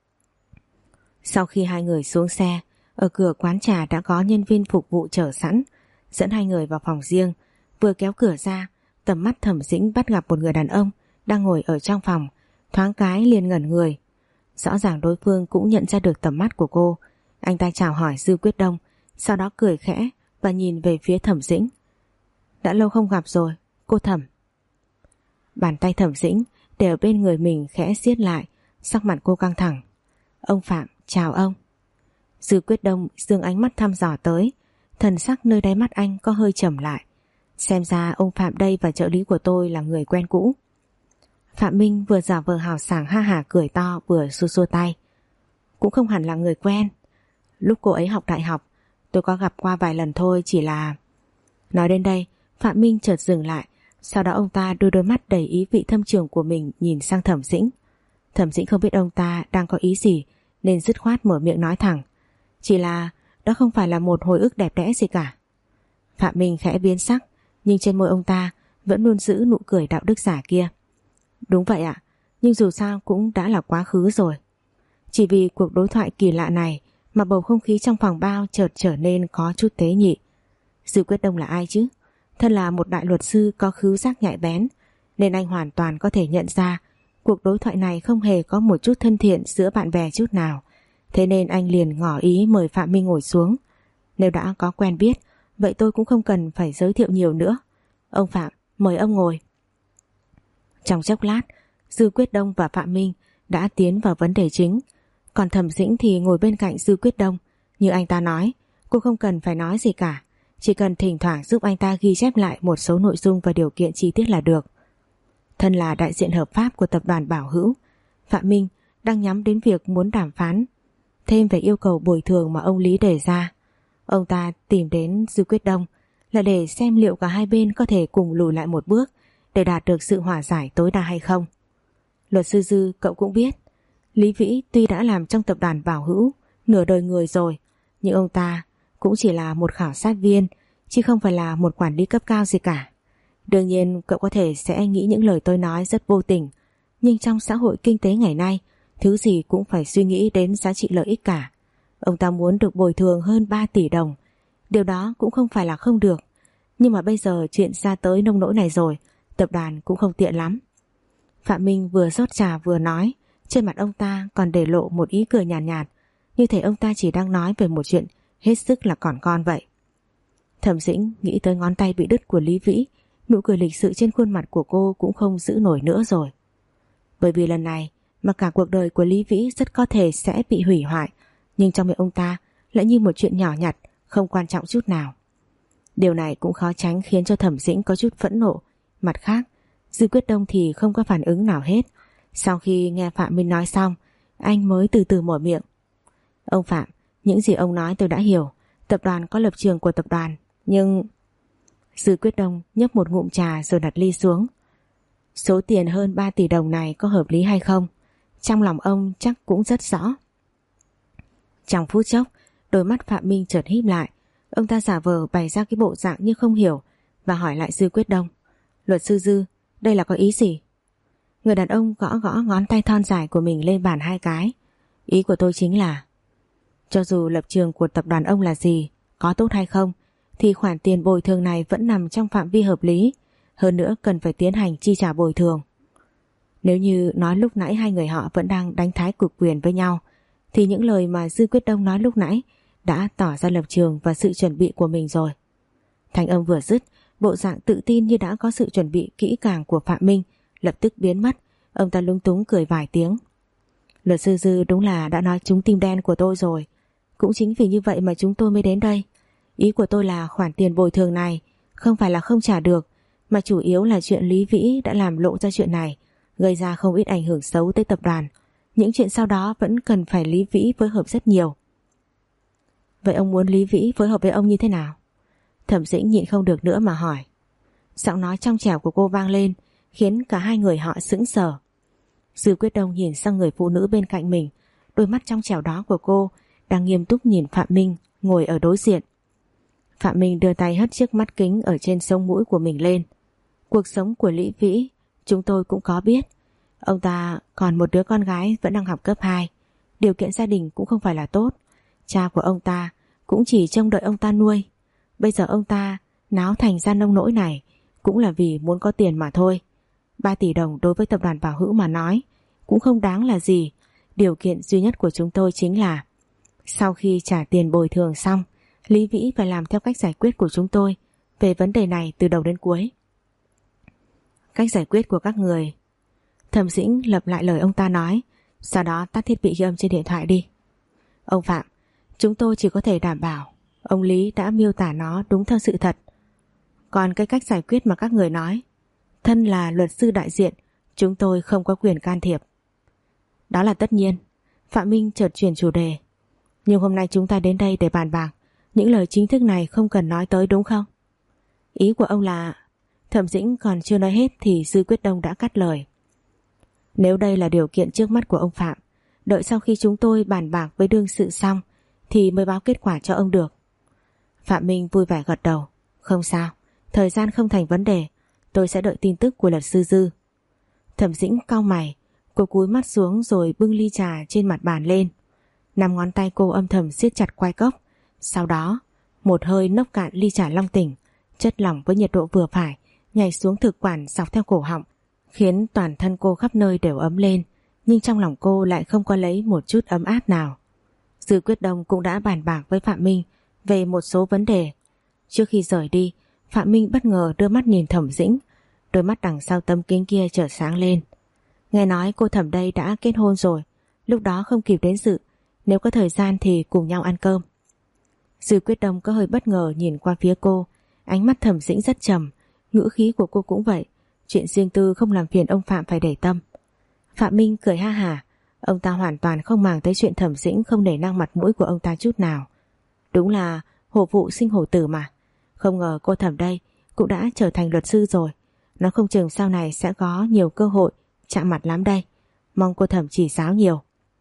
Sau khi hai người xuống xe, ở cửa quán trà đã có nhân viên phục vụ chờ sẵn, dẫn hai người vào phòng riêng. Vừa kéo cửa ra, tầm mắt Thẩm Dĩnh bắt gặp một người đàn ông đang ngồi ở trong phòng, thoáng cái liền ngẩn người. Rõ ràng đối phương cũng nhận ra được tầm mắt của cô. Anh ta chào hỏi Dư Quyết Đông, sau đó cười khẽ và nhìn về phía Thẩm Dĩnh. Đã lâu không gặp rồi, cô Thẩm. Bàn tay Thẩm Dĩnh để ở bên người mình khẽ siết lại, sắc mặt cô căng thẳng. Ông Phạm, chào ông. Dư Quyết Đông dương ánh mắt thăm dò tới, thần sắc nơi đáy mắt anh có hơi trầm lại. Xem ra ông Phạm đây và trợ lý của tôi là người quen cũ. Phạm Minh vừa giả vờ hào sảng ha hả cười to vừa xua xua tay. Cũng không hẳn là người quen. Lúc cô ấy học đại học, tôi có gặp qua vài lần thôi, chỉ là... Nói đến đây, Phạm Minh chợt dừng lại, sau đó ông ta đưa đôi mắt đầy ý vị thâm trường của mình nhìn sang Thẩm Dĩnh. Thẩm Dĩnh không biết ông ta đang có ý gì nên dứt khoát mở miệng nói thẳng. Chỉ là đó không phải là một hồi ức đẹp đẽ gì cả. Phạm Minh khẽ biến sắc, nhưng trên môi ông ta vẫn luôn giữ nụ cười đạo đức giả kia. Đúng vậy ạ, nhưng dù sao cũng đã là quá khứ rồi. Chỉ vì cuộc đối thoại kỳ lạ này mà bầu không khí trong phòng bao chợt trở nên có chút tế nhị. Dư Quyết Đông là ai chứ? Thân là một đại luật sư có khứu giác nhạy bén, nên anh hoàn toàn có thể nhận ra cuộc đối thoại này không hề có một chút thân thiện giữa bạn bè chút nào. Thế nên anh liền ngỏ ý mời Phạm Minh ngồi xuống. Nếu đã có quen biết, vậy tôi cũng không cần phải giới thiệu nhiều nữa. Ông Phạm, mời ông ngồi. Trong chốc lát, Dư Quyết Đông và Phạm Minh đã tiến vào vấn đề chính. Còn Thẩm Dĩnh thì ngồi bên cạnh Dư Quyết Đông. Như anh ta nói, cô không cần phải nói gì cả, chỉ cần thỉnh thoảng giúp anh ta ghi chép lại một số nội dung và điều kiện chi tiết là được. Thân là đại diện hợp pháp của tập đoàn Bảo Hữu, Phạm Minh đang nhắm đến việc muốn đàm phán thêm về yêu cầu bồi thường mà ông Lý đề ra. Ông ta tìm đến Dư Quyết Đông là để xem liệu cả hai bên có thể cùng lùi lại một bước để đạt được sự hòa giải tối đa hay không. Luật sư Dư, cậu cũng biết, Lý Vĩ tuy đã làm trong tập đoàn Bảo Hữu nửa đời người rồi, nhưng ông ta cũng chỉ là một khảo sát viên, chứ không phải là một quản lý cấp cao gì cả. Đương nhiên cậu có thể sẽ nghĩ những lời tôi nói rất vô tình, nhưng trong xã hội kinh tế ngày nay, thứ gì cũng phải suy nghĩ đến giá trị lợi ích cả. Ông ta muốn được bồi thường hơn 3 tỷ đồng. Điều đó cũng không phải là không được, nhưng mà bây giờ chuyện ra tới nông nỗi này rồi, tập đoàn cũng không tiện lắm. Phạm Minh vừa rót trà vừa nói, trên mặt ông ta còn để lộ một ý cười nhàn nhạt, như thể ông ta chỉ đang nói về một chuyện hết sức là còn con vậy. Thẩm Dĩnh nghĩ tới ngón tay bị đứt của Lý Vĩ, nụ cười lịch sự trên khuôn mặt của cô cũng không giữ nổi nữa rồi. Bởi vì lần này mà cả cuộc đời của Lý Vĩ rất có thể sẽ bị hủy hoại, nhưng trong miệng ông ta lại như một chuyện nhỏ nhặt, không quan trọng chút nào. Điều này cũng khó tránh khiến cho Thẩm Dĩnh có chút phẫn nộ. Mặt khác, Dư Quyết Đông thì không có phản ứng nào hết. Sau khi nghe Phạm Minh nói xong, anh mới từ từ mở miệng. Ông Phạm, những gì ông nói tôi đã hiểu. Tập đoàn có lập trường của tập đoàn, nhưng... Dư Quyết Đông nhấp một ngụm trà rồi đặt ly xuống. Số tiền hơn 3 tỷ đồng này có hợp lý hay không? Trong lòng ông chắc cũng rất rõ. Trong phút chốc, đôi mắt Phạm Minh chợt híp lại. Ông ta giả vờ bày ra cái bộ dạng như không hiểu và hỏi lại Dư Quyết Đông. Luật sư Dư, đây là có ý gì? Người đàn ông gõ gõ ngón tay thon dài của mình lên bàn 2 cái. Ý của tôi chính là, cho dù lập trường của tập đoàn ông là gì, có tốt hay không, thì khoản tiền bồi thường này vẫn nằm trong phạm vi hợp lý. Hơn nữa cần phải tiến hành chi trả bồi thường. Nếu như nói lúc nãy hai người họ vẫn đang đánh thái cực quyền với nhau, thì những lời mà Dư Quyết Đông nói lúc nãy đã tỏ ra lập trường và sự chuẩn bị của mình rồi. Thanh âm vừa dứt, bộ dạng tự tin như đã có sự chuẩn bị kỹ càng của Phạm Minh lập tức biến mất. Ông ta lúng túng cười vài tiếng. Luật sư Dư đúng là đã nói trúng tim đen của tôi rồi. Cũng chính vì như vậy mà chúng tôi mới đến đây. Ý của tôi là khoản tiền bồi thường này không phải là không trả được, mà chủ yếu là chuyện Lý Vĩ đã làm lộ ra chuyện này, gây ra không ít ảnh hưởng xấu tới tập đoàn. Những chuyện sau đó vẫn cần phải Lý Vĩ phối hợp rất nhiều. Vậy ông muốn Lý Vĩ phối hợp với ông như thế nào? Thẩm Dĩnh nhịn không được nữa mà hỏi. Giọng nói trong trẻo của cô vang lên, khiến cả hai người họ sững sờ. Dư Quyết Đông nhìn sang người phụ nữ bên cạnh mình, đôi mắt trong trẻo đó của cô đang nghiêm túc nhìn Phạm Minh ngồi ở đối diện. Phạm Minh đưa tay hất chiếc mắt kính ở trên sống mũi của mình lên. Cuộc sống của Lý Vĩ chúng tôi cũng có biết. Ông ta còn một đứa con gái vẫn đang học cấp 2. Điều kiện gia đình cũng không phải là tốt. Cha của ông ta cũng chỉ trông đợi ông ta nuôi. Bây giờ ông ta náo thành ra nông nỗi này cũng là vì muốn có tiền mà thôi. 3 tỷ đồng đối với tập đoàn Bảo Hữu mà nói cũng không đáng là gì. Điều kiện duy nhất của chúng tôi chính là sau khi trả tiền bồi thường xong, Lý Vĩ phải làm theo cách giải quyết của chúng tôi về vấn đề này từ đầu đến cuối. Cách giải quyết của các người. Thẩm Dĩnh lặp lại lời ông ta nói, sau đó tắt thiết bị ghi âm trên điện thoại đi. Ông Phạm, chúng tôi chỉ có thể đảm bảo ông Lý đã miêu tả nó đúng theo sự thật. Còn cái cách giải quyết mà các người nói, thân là luật sư đại diện, chúng tôi không có quyền can thiệp. Đó là tất nhiên. Phạm Minh chợt chuyển chủ đề. Nhưng hôm nay chúng ta đến đây để bàn bạc, những lời chính thức này không cần nói tới đúng không? Ý của ông là... Thẩm Dĩnh còn chưa nói hết thì Dư Quyết Đông đã cắt lời. Nếu đây là điều kiện trước mắt của ông Phạm, đợi sau khi chúng tôi bàn bạc với đương sự xong thì mới báo kết quả cho ông được. Phạm Minh vui vẻ gật đầu. Không sao, thời gian không thành vấn đề, tôi sẽ đợi tin tức của luật sư Dư. Thẩm Dĩnh cau mày, cô cúi mắt xuống rồi bưng ly trà trên mặt bàn lên. 5 ngón tay cô âm thầm siết chặt quai cốc. Sau đó, một hơi nốc cạn ly trà long tỉnh, chất lỏng với nhiệt độ vừa phải nhảy xuống thực quản dọc theo cổ họng, khiến toàn thân cô khắp nơi đều ấm lên, nhưng trong lòng cô lại không có lấy một chút ấm áp nào. Dư Quyết Đông cũng đã bàn bạc với Phạm Minh về một số vấn đề. Trước khi rời đi, Phạm Minh bất ngờ đưa mắt nhìn Thẩm Dĩnh, đôi mắt đằng sau tấm kính kia chợt sáng lên. Nghe nói cô Thẩm đây đã kết hôn rồi, lúc đó không kịp đến dự, nếu có thời gian thì cùng nhau ăn cơm. Dư Quyết Đông có hơi bất ngờ nhìn qua phía cô, ánh mắt Thẩm Dĩnh rất trầm, ngữ khí của cô cũng vậy, chuyện riêng tư không làm phiền ông Phạm phải để tâm. Phạm Minh cười ha hả, ông ta hoàn toàn không màng tới chuyện Thẩm Dĩnh không nể nang mặt mũi của ông ta chút nào. Đúng là hổ phụ sinh hổ tử mà, không ngờ cô Thẩm đây cũng đã trở thành luật sư rồi, nó không chừng sau này sẽ có nhiều cơ hội chạm mặt lắm đây, mong cô Thẩm chỉ giáo nhiều.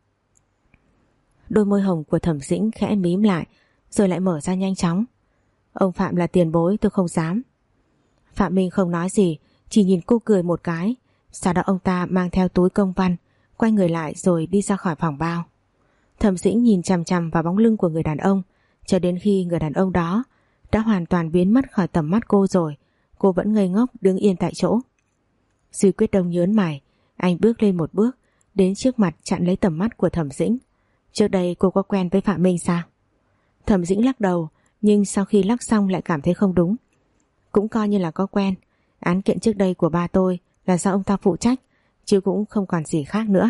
Đôi môi hồng của Thẩm Dĩnh khẽ mím lại rồi lại mở ra nhanh chóng. Ông Phạm là tiền bối, tôi không dám. Phạm Minh không nói gì, chỉ nhìn cô cười một cái. Sau đó ông ta mang theo túi công văn, quay người lại rồi đi ra khỏi phòng bao. Thẩm Dĩnh nhìn chằm chằm vào bóng lưng của người đàn ông, cho đến khi người đàn ông đó đã hoàn toàn biến mất khỏi tầm mắt cô rồi, cô vẫn ngây ngốc đứng yên tại chỗ. Dư Quyết Đông nhớn mày, anh bước lên một bước, đến trước mặt chặn lấy tầm mắt của Thẩm Dĩnh. Trước đây cô có quen với Phạm Minh sao? Thẩm Dĩnh lắc đầu, nhưng sau khi lắc xong lại cảm thấy không đúng. Cũng coi như là có quen, án kiện trước đây của ba tôi là do ông ta phụ trách, chứ cũng không còn gì khác nữa.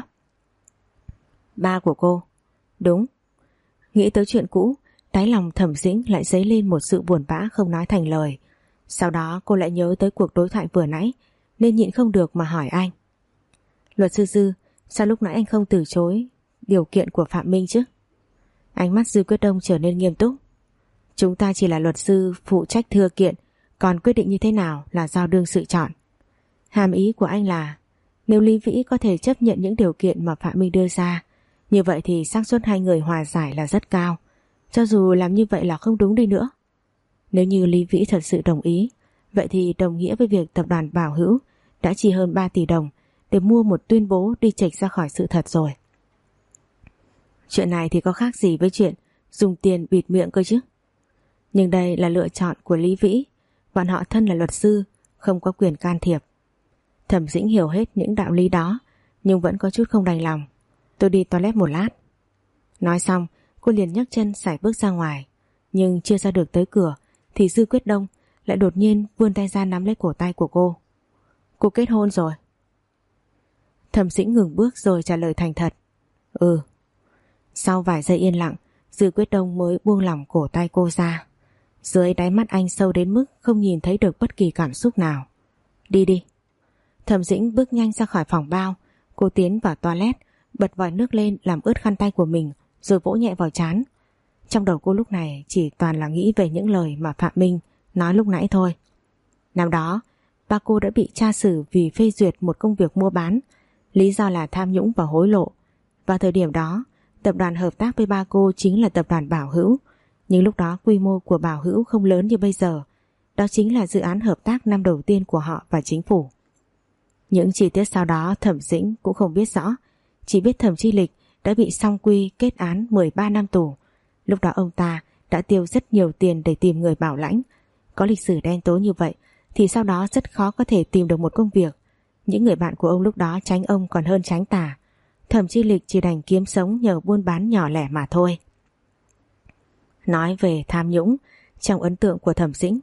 Ba của cô? Đúng. Nghĩ tới chuyện cũ, đáy lòng Thẩm Dĩnh lại dấy lên một sự buồn bã không nói thành lời. Sau đó cô lại nhớ tới cuộc đối thoại vừa nãy, nên nhịn không được mà hỏi anh. Luật sư Dư, sao lúc nãy anh không từ chối điều kiện của Phạm Minh chứ? Ánh mắt Dư Quyết Đông trở nên nghiêm túc. Chúng ta chỉ là luật sư phụ trách thư kiện, còn quyết định như thế nào là do đương sự chọn. Hàm ý của anh là nếu Lý Vĩ có thể chấp nhận những điều kiện mà Phạm Minh đưa ra, như vậy thì xác suất hai người hòa giải là rất cao, cho dù làm như vậy là không đúng đi nữa. Nếu như Lý Vĩ thật sự đồng ý, vậy thì đồng nghĩa với việc tập đoàn Bảo Hữu đã chi hơn 3 tỷ đồng để mua một tuyên bố đi chệch ra khỏi sự thật rồi. Chuyện này thì có khác gì với chuyện dùng tiền bịt miệng cơ chứ. Nhưng đây là lựa chọn của Lý Vĩ, bọn họ thân là luật sư, không có quyền can thiệp. Thẩm Dĩnh hiểu hết những đạo lý đó, nhưng vẫn có chút không đành lòng. Tôi đi toilet một lát. Nói xong, cô liền nhấc chân sải bước ra ngoài, nhưng chưa ra được tới cửa thì Dư Quyết Đông lại đột nhiên vươn tay ra nắm lấy cổ tay của cô. Cô kết hôn rồi? Thẩm Dĩnh ngừng bước rồi trả lời thành thật. Ừ. Sau vài giây yên lặng, Dư Quyết Đông mới buông lỏng cổ tay cô ra. Dưới đáy mắt anh sâu đến mức không nhìn thấy được bất kỳ cảm xúc nào. Đi đi. Thẩm Dĩnh bước nhanh ra khỏi phòng bao. Cô tiến vào toilet, bật vòi nước lên làm ướt khăn tay của mình, rồi vỗ nhẹ vào trán. Trong đầu cô lúc này chỉ toàn là nghĩ về những lời mà Phạm Minh nói lúc nãy thôi. Năm đó, ba cô đã bị tra xử vì phê duyệt một công việc mua bán, lý do là tham nhũng và hối lộ. Vào thời điểm đó, tập đoàn hợp tác với ba cô chính là tập đoàn Bảo Hữu, nhưng lúc đó quy mô của Bảo Hữu không lớn như bây giờ. Đó chính là dự án hợp tác năm đầu tiên của họ và chính phủ. Những chi tiết sau đó Thẩm Dĩnh cũng không biết rõ, chỉ biết Thẩm Chi Lịch đã bị song quy kết án 13 năm tù. Lúc đó ông ta đã tiêu rất nhiều tiền để tìm người bảo lãnh. Có lịch sử đen tối như vậy thì sau đó rất khó có thể tìm được một công việc. Những người bạn của ông lúc đó tránh ông còn hơn tránh tà. Thẩm Chi Lịch chỉ đành kiếm sống nhờ buôn bán nhỏ lẻ mà thôi. Nói về tham nhũng, trong ấn tượng của Thẩm Dĩnh,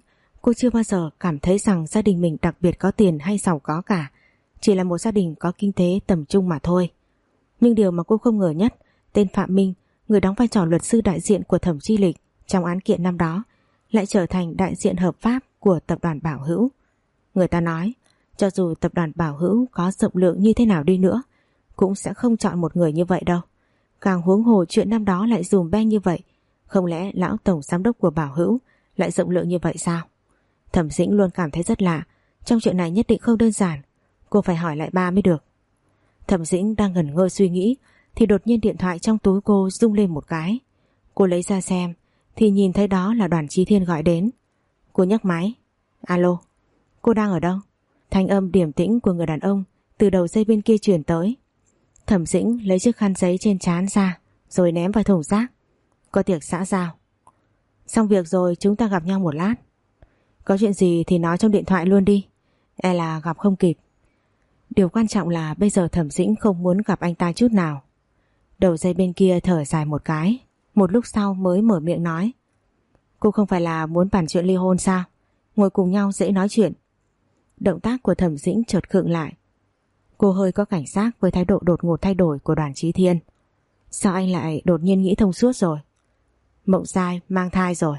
Cô chưa bao giờ cảm thấy rằng gia đình mình đặc biệt có tiền hay giàu có cả, chỉ là một gia đình có kinh tế tầm trung mà thôi. Nhưng điều mà cô không ngờ nhất, tên Phạm Minh, người đóng vai trò luật sư đại diện của Thẩm Chi Lịch trong án kiện năm đó, lại trở thành đại diện hợp pháp của tập đoàn Bảo Hữu. Người ta nói, cho dù tập đoàn Bảo Hữu có rộng lượng như thế nào đi nữa, cũng sẽ không chọn một người như vậy đâu. Càng huống hồ chuyện năm đó lại dùm beng như vậy, không lẽ lão tổng giám đốc của Bảo Hữu lại rộng lượng như vậy sao? Thẩm Dĩnh luôn cảm thấy rất lạ, trong chuyện này nhất định không đơn giản, cô phải hỏi lại ba mới được. Thẩm Dĩnh đang ngẩn ngơ suy nghĩ thì đột nhiên điện thoại trong túi cô rung lên một cái. Cô lấy ra xem thì nhìn thấy đó là Đoàn Chí Thiên gọi đến. Cô nhấc máy. Alo, cô đang ở đâu? Thanh âm điềm tĩnh của người đàn ông từ đầu dây bên kia truyền tới. Thẩm Dĩnh lấy chiếc khăn giấy trên trán ra rồi ném vào thùng rác. Có tiệc xã giao. Xong việc rồi chúng ta gặp nhau một lát. Có chuyện gì thì nói trong điện thoại luôn đi, e là gặp không kịp. Điều quan trọng là bây giờ Thẩm Dĩnh không muốn gặp anh ta chút nào. Đầu dây bên kia thở dài một cái, một lúc sau mới mở miệng nói. Cô không phải là muốn bàn chuyện ly hôn sao? Ngồi cùng nhau dễ nói chuyện. Động tác của Thẩm Dĩnh chợt khựng lại. Cô hơi có cảnh giác với thái độ đột ngột thay đổi của Đoàn Chí Thiên. Sao anh lại đột nhiên nghĩ thông suốt rồi? Mộng Giai mang thai rồi.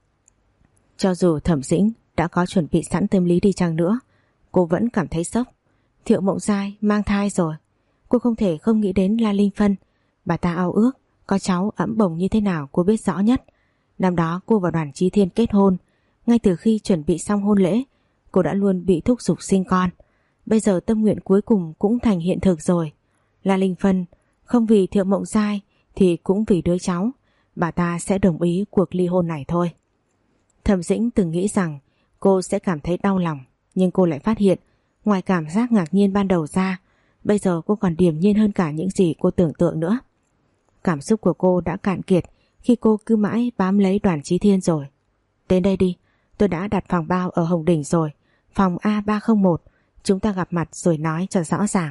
Cho dù Thẩm Dĩnh đã có chuẩn bị sẵn tâm lý đi chăng nữa, cô vẫn cảm thấy sốc. Thiệu Mộng Giai mang thai rồi. Cô không thể không nghĩ đến La Linh Phân. Bà ta ao ước có cháu ẵm bồng như thế nào cô biết rõ nhất. Năm đó cô và Đoàn Chí Thiên kết hôn. Ngay từ khi chuẩn bị xong hôn lễ, cô đã luôn bị thúc giục sinh con. Bây giờ tâm nguyện cuối cùng cũng thành hiện thực rồi. La Linh Phân không vì Thiệu Mộng Giai thì cũng vì đứa cháu, bà ta sẽ đồng ý cuộc ly hôn này thôi. Thẩm Dĩnh từng nghĩ rằng cô sẽ cảm thấy đau lòng, nhưng cô lại phát hiện ngoài cảm giác ngạc nhiên ban đầu ra, bây giờ cô còn điềm nhiên hơn cả những gì cô tưởng tượng nữa. Cảm xúc của cô đã cạn kiệt khi cô cứ mãi bám lấy Đoàn Chí Thiên rồi. Đến đây đi, tôi đã đặt phòng bao ở Hồng Đỉnh rồi, phòng A301, chúng ta gặp mặt rồi nói cho rõ ràng.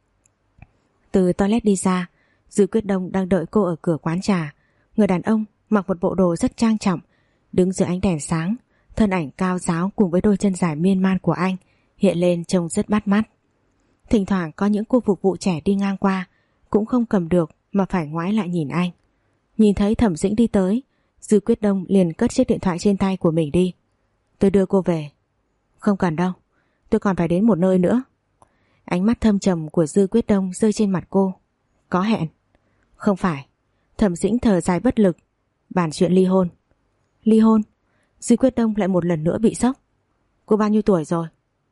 Từ toilet đi ra, Dư Quyết Đông đang đợi cô ở cửa quán trà. Người đàn ông mặc một bộ đồ rất trang trọng, đứng dưới ánh đèn sáng, thân ảnh cao ráo cùng với đôi chân dài miên man của anh hiện lên trông rất bắt mắt. Thỉnh thoảng có những cô phục vụ trẻ đi ngang qua cũng không cầm được mà phải ngoái lại nhìn anh. Nhìn thấy Thẩm Dĩnh đi tới, Dư Quyết Đông liền cất chiếc điện thoại trên tay của mình đi. Tôi đưa cô về. Không cần đâu, tôi còn phải đến một nơi nữa. Ánh mắt thâm trầm của Dư Quyết Đông rơi trên mặt cô. Có hẹn? Không phải. Thẩm Dĩnh thở dài bất lực. Bàn chuyện ly hôn. Ly hôn? Dư Quyết Đông lại một lần nữa bị sốc. Cô bao nhiêu tuổi rồi?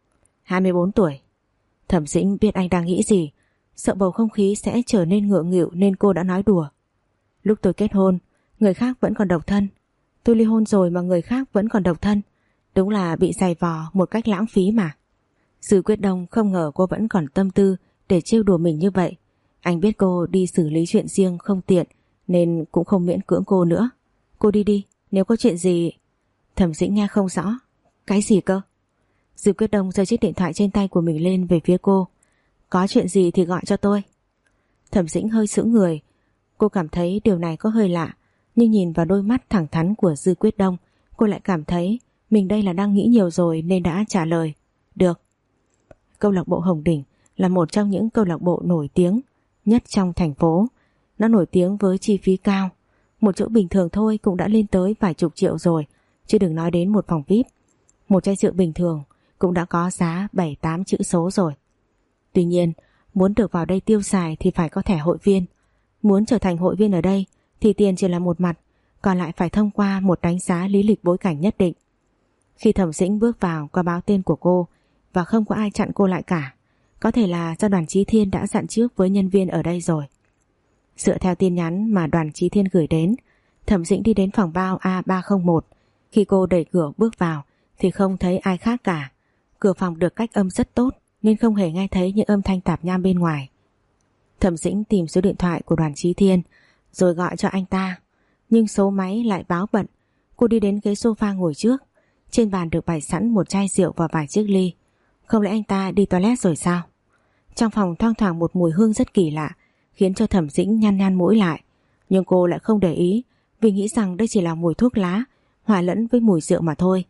24 tuổi. Thẩm Dĩnh biết anh đang nghĩ gì, sợ bầu không khí sẽ trở nên ngượng nghịu nên cô đã nói đùa. Lúc tôi kết hôn, người khác vẫn còn độc thân. Tôi ly hôn rồi mà người khác vẫn còn độc thân. Đúng là bị giày vò một cách lãng phí mà. Dư Quyết Đông không ngờ cô vẫn còn tâm tư để trêu đùa mình như vậy. Anh biết cô đi xử lý chuyện riêng không tiện nên cũng không miễn cưỡng cô nữa. Cô đi đi, nếu có chuyện gì... Thẩm Dĩnh nghe không rõ. Cái gì cơ? Dư Quyết Đông giơ chiếc điện thoại trên tay của mình lên về phía cô. Có chuyện gì thì gọi cho tôi. Thẩm Dĩnh hơi sững người. Cô cảm thấy điều này có hơi lạ, nhưng nhìn vào đôi mắt thẳng thắn của Dư Quyết Đông, cô lại cảm thấy mình đây là đang nghĩ nhiều rồi nên đã trả lời. Được. Câu lạc bộ Hồng Đỉnh là một trong những câu lạc bộ nổi tiếng nhất trong thành phố. Nó nổi tiếng với chi phí cao. Một chỗ bình thường thôi cũng đã lên tới vài chục triệu rồi, chứ đừng nói đến một phòng VIP. Một chai rượu bình thường cũng đã có giá 7-8 chữ số rồi. Tuy nhiên, muốn được vào đây tiêu xài thì phải có thẻ hội viên. Muốn trở thành hội viên ở đây thì tiền chỉ là một mặt, còn lại phải thông qua một đánh giá lý lịch bối cảnh nhất định. Khi Thẩm Dĩnh bước vào có báo tên của cô và không có ai chặn cô lại cả. Có thể là do Đoàn Chí Thiên đã dặn trước với nhân viên ở đây rồi. Dựa theo tin nhắn mà Đoàn Chí Thiên gửi đến, Thẩm Dĩnh đi đến phòng bao A301. Khi cô đẩy cửa bước vào thì không thấy ai khác cả. Cửa phòng được cách âm rất tốt nên không hề nghe thấy những âm thanh tạp nham bên ngoài. Thẩm Dĩnh tìm số điện thoại của Đoàn Chí Thiên rồi gọi cho anh ta, nhưng số máy lại báo bận. Cô đi đến ghế sofa ngồi trước. Trên bàn được bày sẵn một chai rượu và vài chiếc ly. Không lẽ anh ta đi toilet rồi sao? Trong phòng thoang thoảng một mùi hương rất kỳ lạ, khiến cho Thẩm Dĩnh nhăn nhăn mũi lại. Nhưng cô lại không để ý, vì nghĩ rằng đây chỉ là mùi thuốc lá hòa lẫn với mùi rượu mà thôi.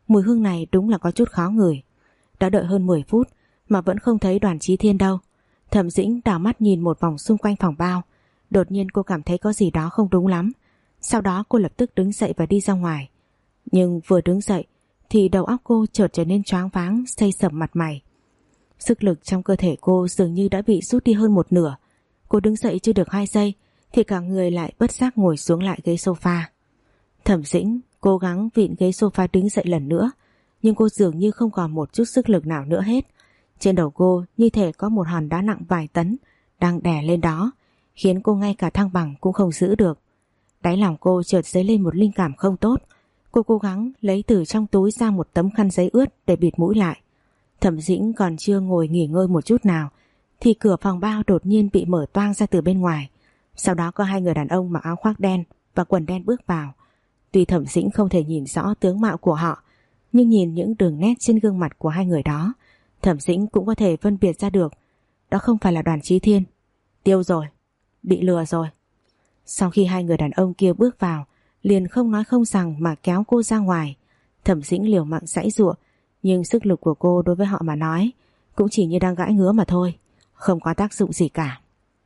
Mùi hương này đúng là có chút khó ngửi. Đã đợi hơn 10 phút mà vẫn không thấy Đoàn Chí Thiên đâu. Thẩm Dĩnh đảo mắt nhìn một vòng xung quanh phòng bao. Đột nhiên cô cảm thấy có gì đó không đúng lắm. Sau đó cô lập tức đứng dậy và đi ra ngoài. Nhưng vừa đứng dậy thì đầu óc cô chợt trở nên choáng váng, xây sẩm mặt mày. Sức lực trong cơ thể cô dường như đã bị rút đi hơn một nửa. Cô đứng dậy chưa được 2 giây thì cả người lại bất giác ngồi xuống lại ghế sofa. Thẩm Dĩnh cố gắng vịn ghế sofa đứng dậy lần nữa, nhưng cô dường như không còn một chút sức lực nào nữa hết. Trên đầu cô như thể có một hòn đá nặng vài tấn đang đè lên đó, khiến cô ngay cả thăng bằng cũng không giữ được. Đáy lòng cô chợt dấy lên một linh cảm không tốt. Cô cố gắng lấy từ trong túi ra một tấm khăn giấy ướt để bịt mũi lại. Thẩm Dĩnh còn chưa ngồi nghỉ ngơi một chút nào thì cửa phòng bao đột nhiên bị mở toang ra từ bên ngoài. Sau đó có 2 người đàn ông mặc áo khoác đen và quần đen bước vào. Tuy Thẩm Dĩnh không thể nhìn rõ tướng mạo của họ, nhưng nhìn những đường nét trên gương mặt của 2 người đó, Thẩm Dĩnh cũng có thể phân biệt ra được đó không phải là Đoàn Chí Thiên. Tiêu rồi, bị lừa rồi. Sau khi 2 người đàn ông kia bước vào, liền không nói không rằng mà kéo cô ra ngoài. Thẩm Dĩnh liều mạng giãy giụa, nhưng sức lực của cô đối với họ mà nói cũng chỉ như đang gãi ngứa mà thôi, không có tác dụng gì cả.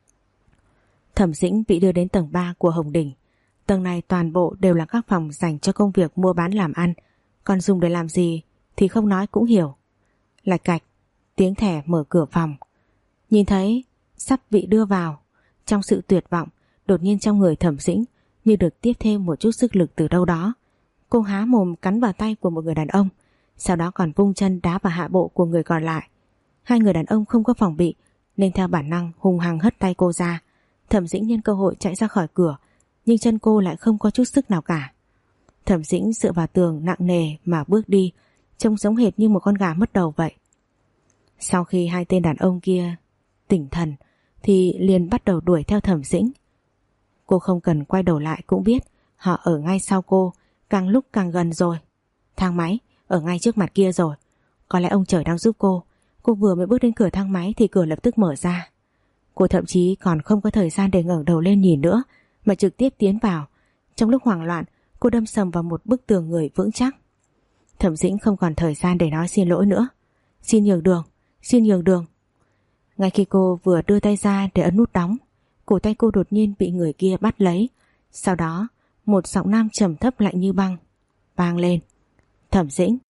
Thẩm Dĩnh bị đưa đến tầng 3 của Hồng Đỉnh. Tầng này toàn bộ đều là các phòng dành cho công việc mua bán làm ăn, còn dùng để làm gì thì không nói cũng hiểu. Lạch cạch, tiếng thẻ mở cửa phòng. Nhìn thấy sắp bị đưa vào, trong sự tuyệt vọng, đột nhiên trong người Thẩm Dĩnh như được tiếp thêm một chút sức lực từ đâu đó. Cô há mồm cắn vào tay của một người đàn ông, sau đó còn vung chân đá vào hạ bộ của người còn lại. 2 người đàn ông không có phòng bị nên theo bản năng hung hăng hất tay cô ra. Thẩm Dĩnh nhân cơ hội chạy ra khỏi cửa, nhưng chân cô lại không có chút sức nào cả. Thẩm Dĩnh dựa vào tường nặng nề mà bước đi, trông giống hệt như một con gà mất đầu vậy. Sau khi 2 tên đàn ông kia tỉnh thần thì liền bắt đầu đuổi theo Thẩm Dĩnh. Cô không cần quay đầu lại cũng biết họ ở ngay sau cô, càng lúc càng gần rồi. Thang máy ở ngay trước mặt kia rồi. Có lẽ ông trời đang giúp cô. Cô vừa mới bước đến cửa thang máy thì cửa lập tức mở ra. Cô thậm chí còn không có thời gian để ngẩng đầu lên nhìn nữa mà trực tiếp tiến vào. Trong lúc hoảng loạn, cô đâm sầm vào một bức tường người vững chắc. Thẩm Dĩnh không còn thời gian để nói xin lỗi nữa. Xin nhường đường, xin nhường đường. Ngay khi cô vừa đưa tay ra để ấn nút đóng, cổ tay cô đột nhiên bị người kia bắt lấy. Sau đó một giọng nam trầm thấp lạnh như băng vang lên. Thẩm Dĩnh.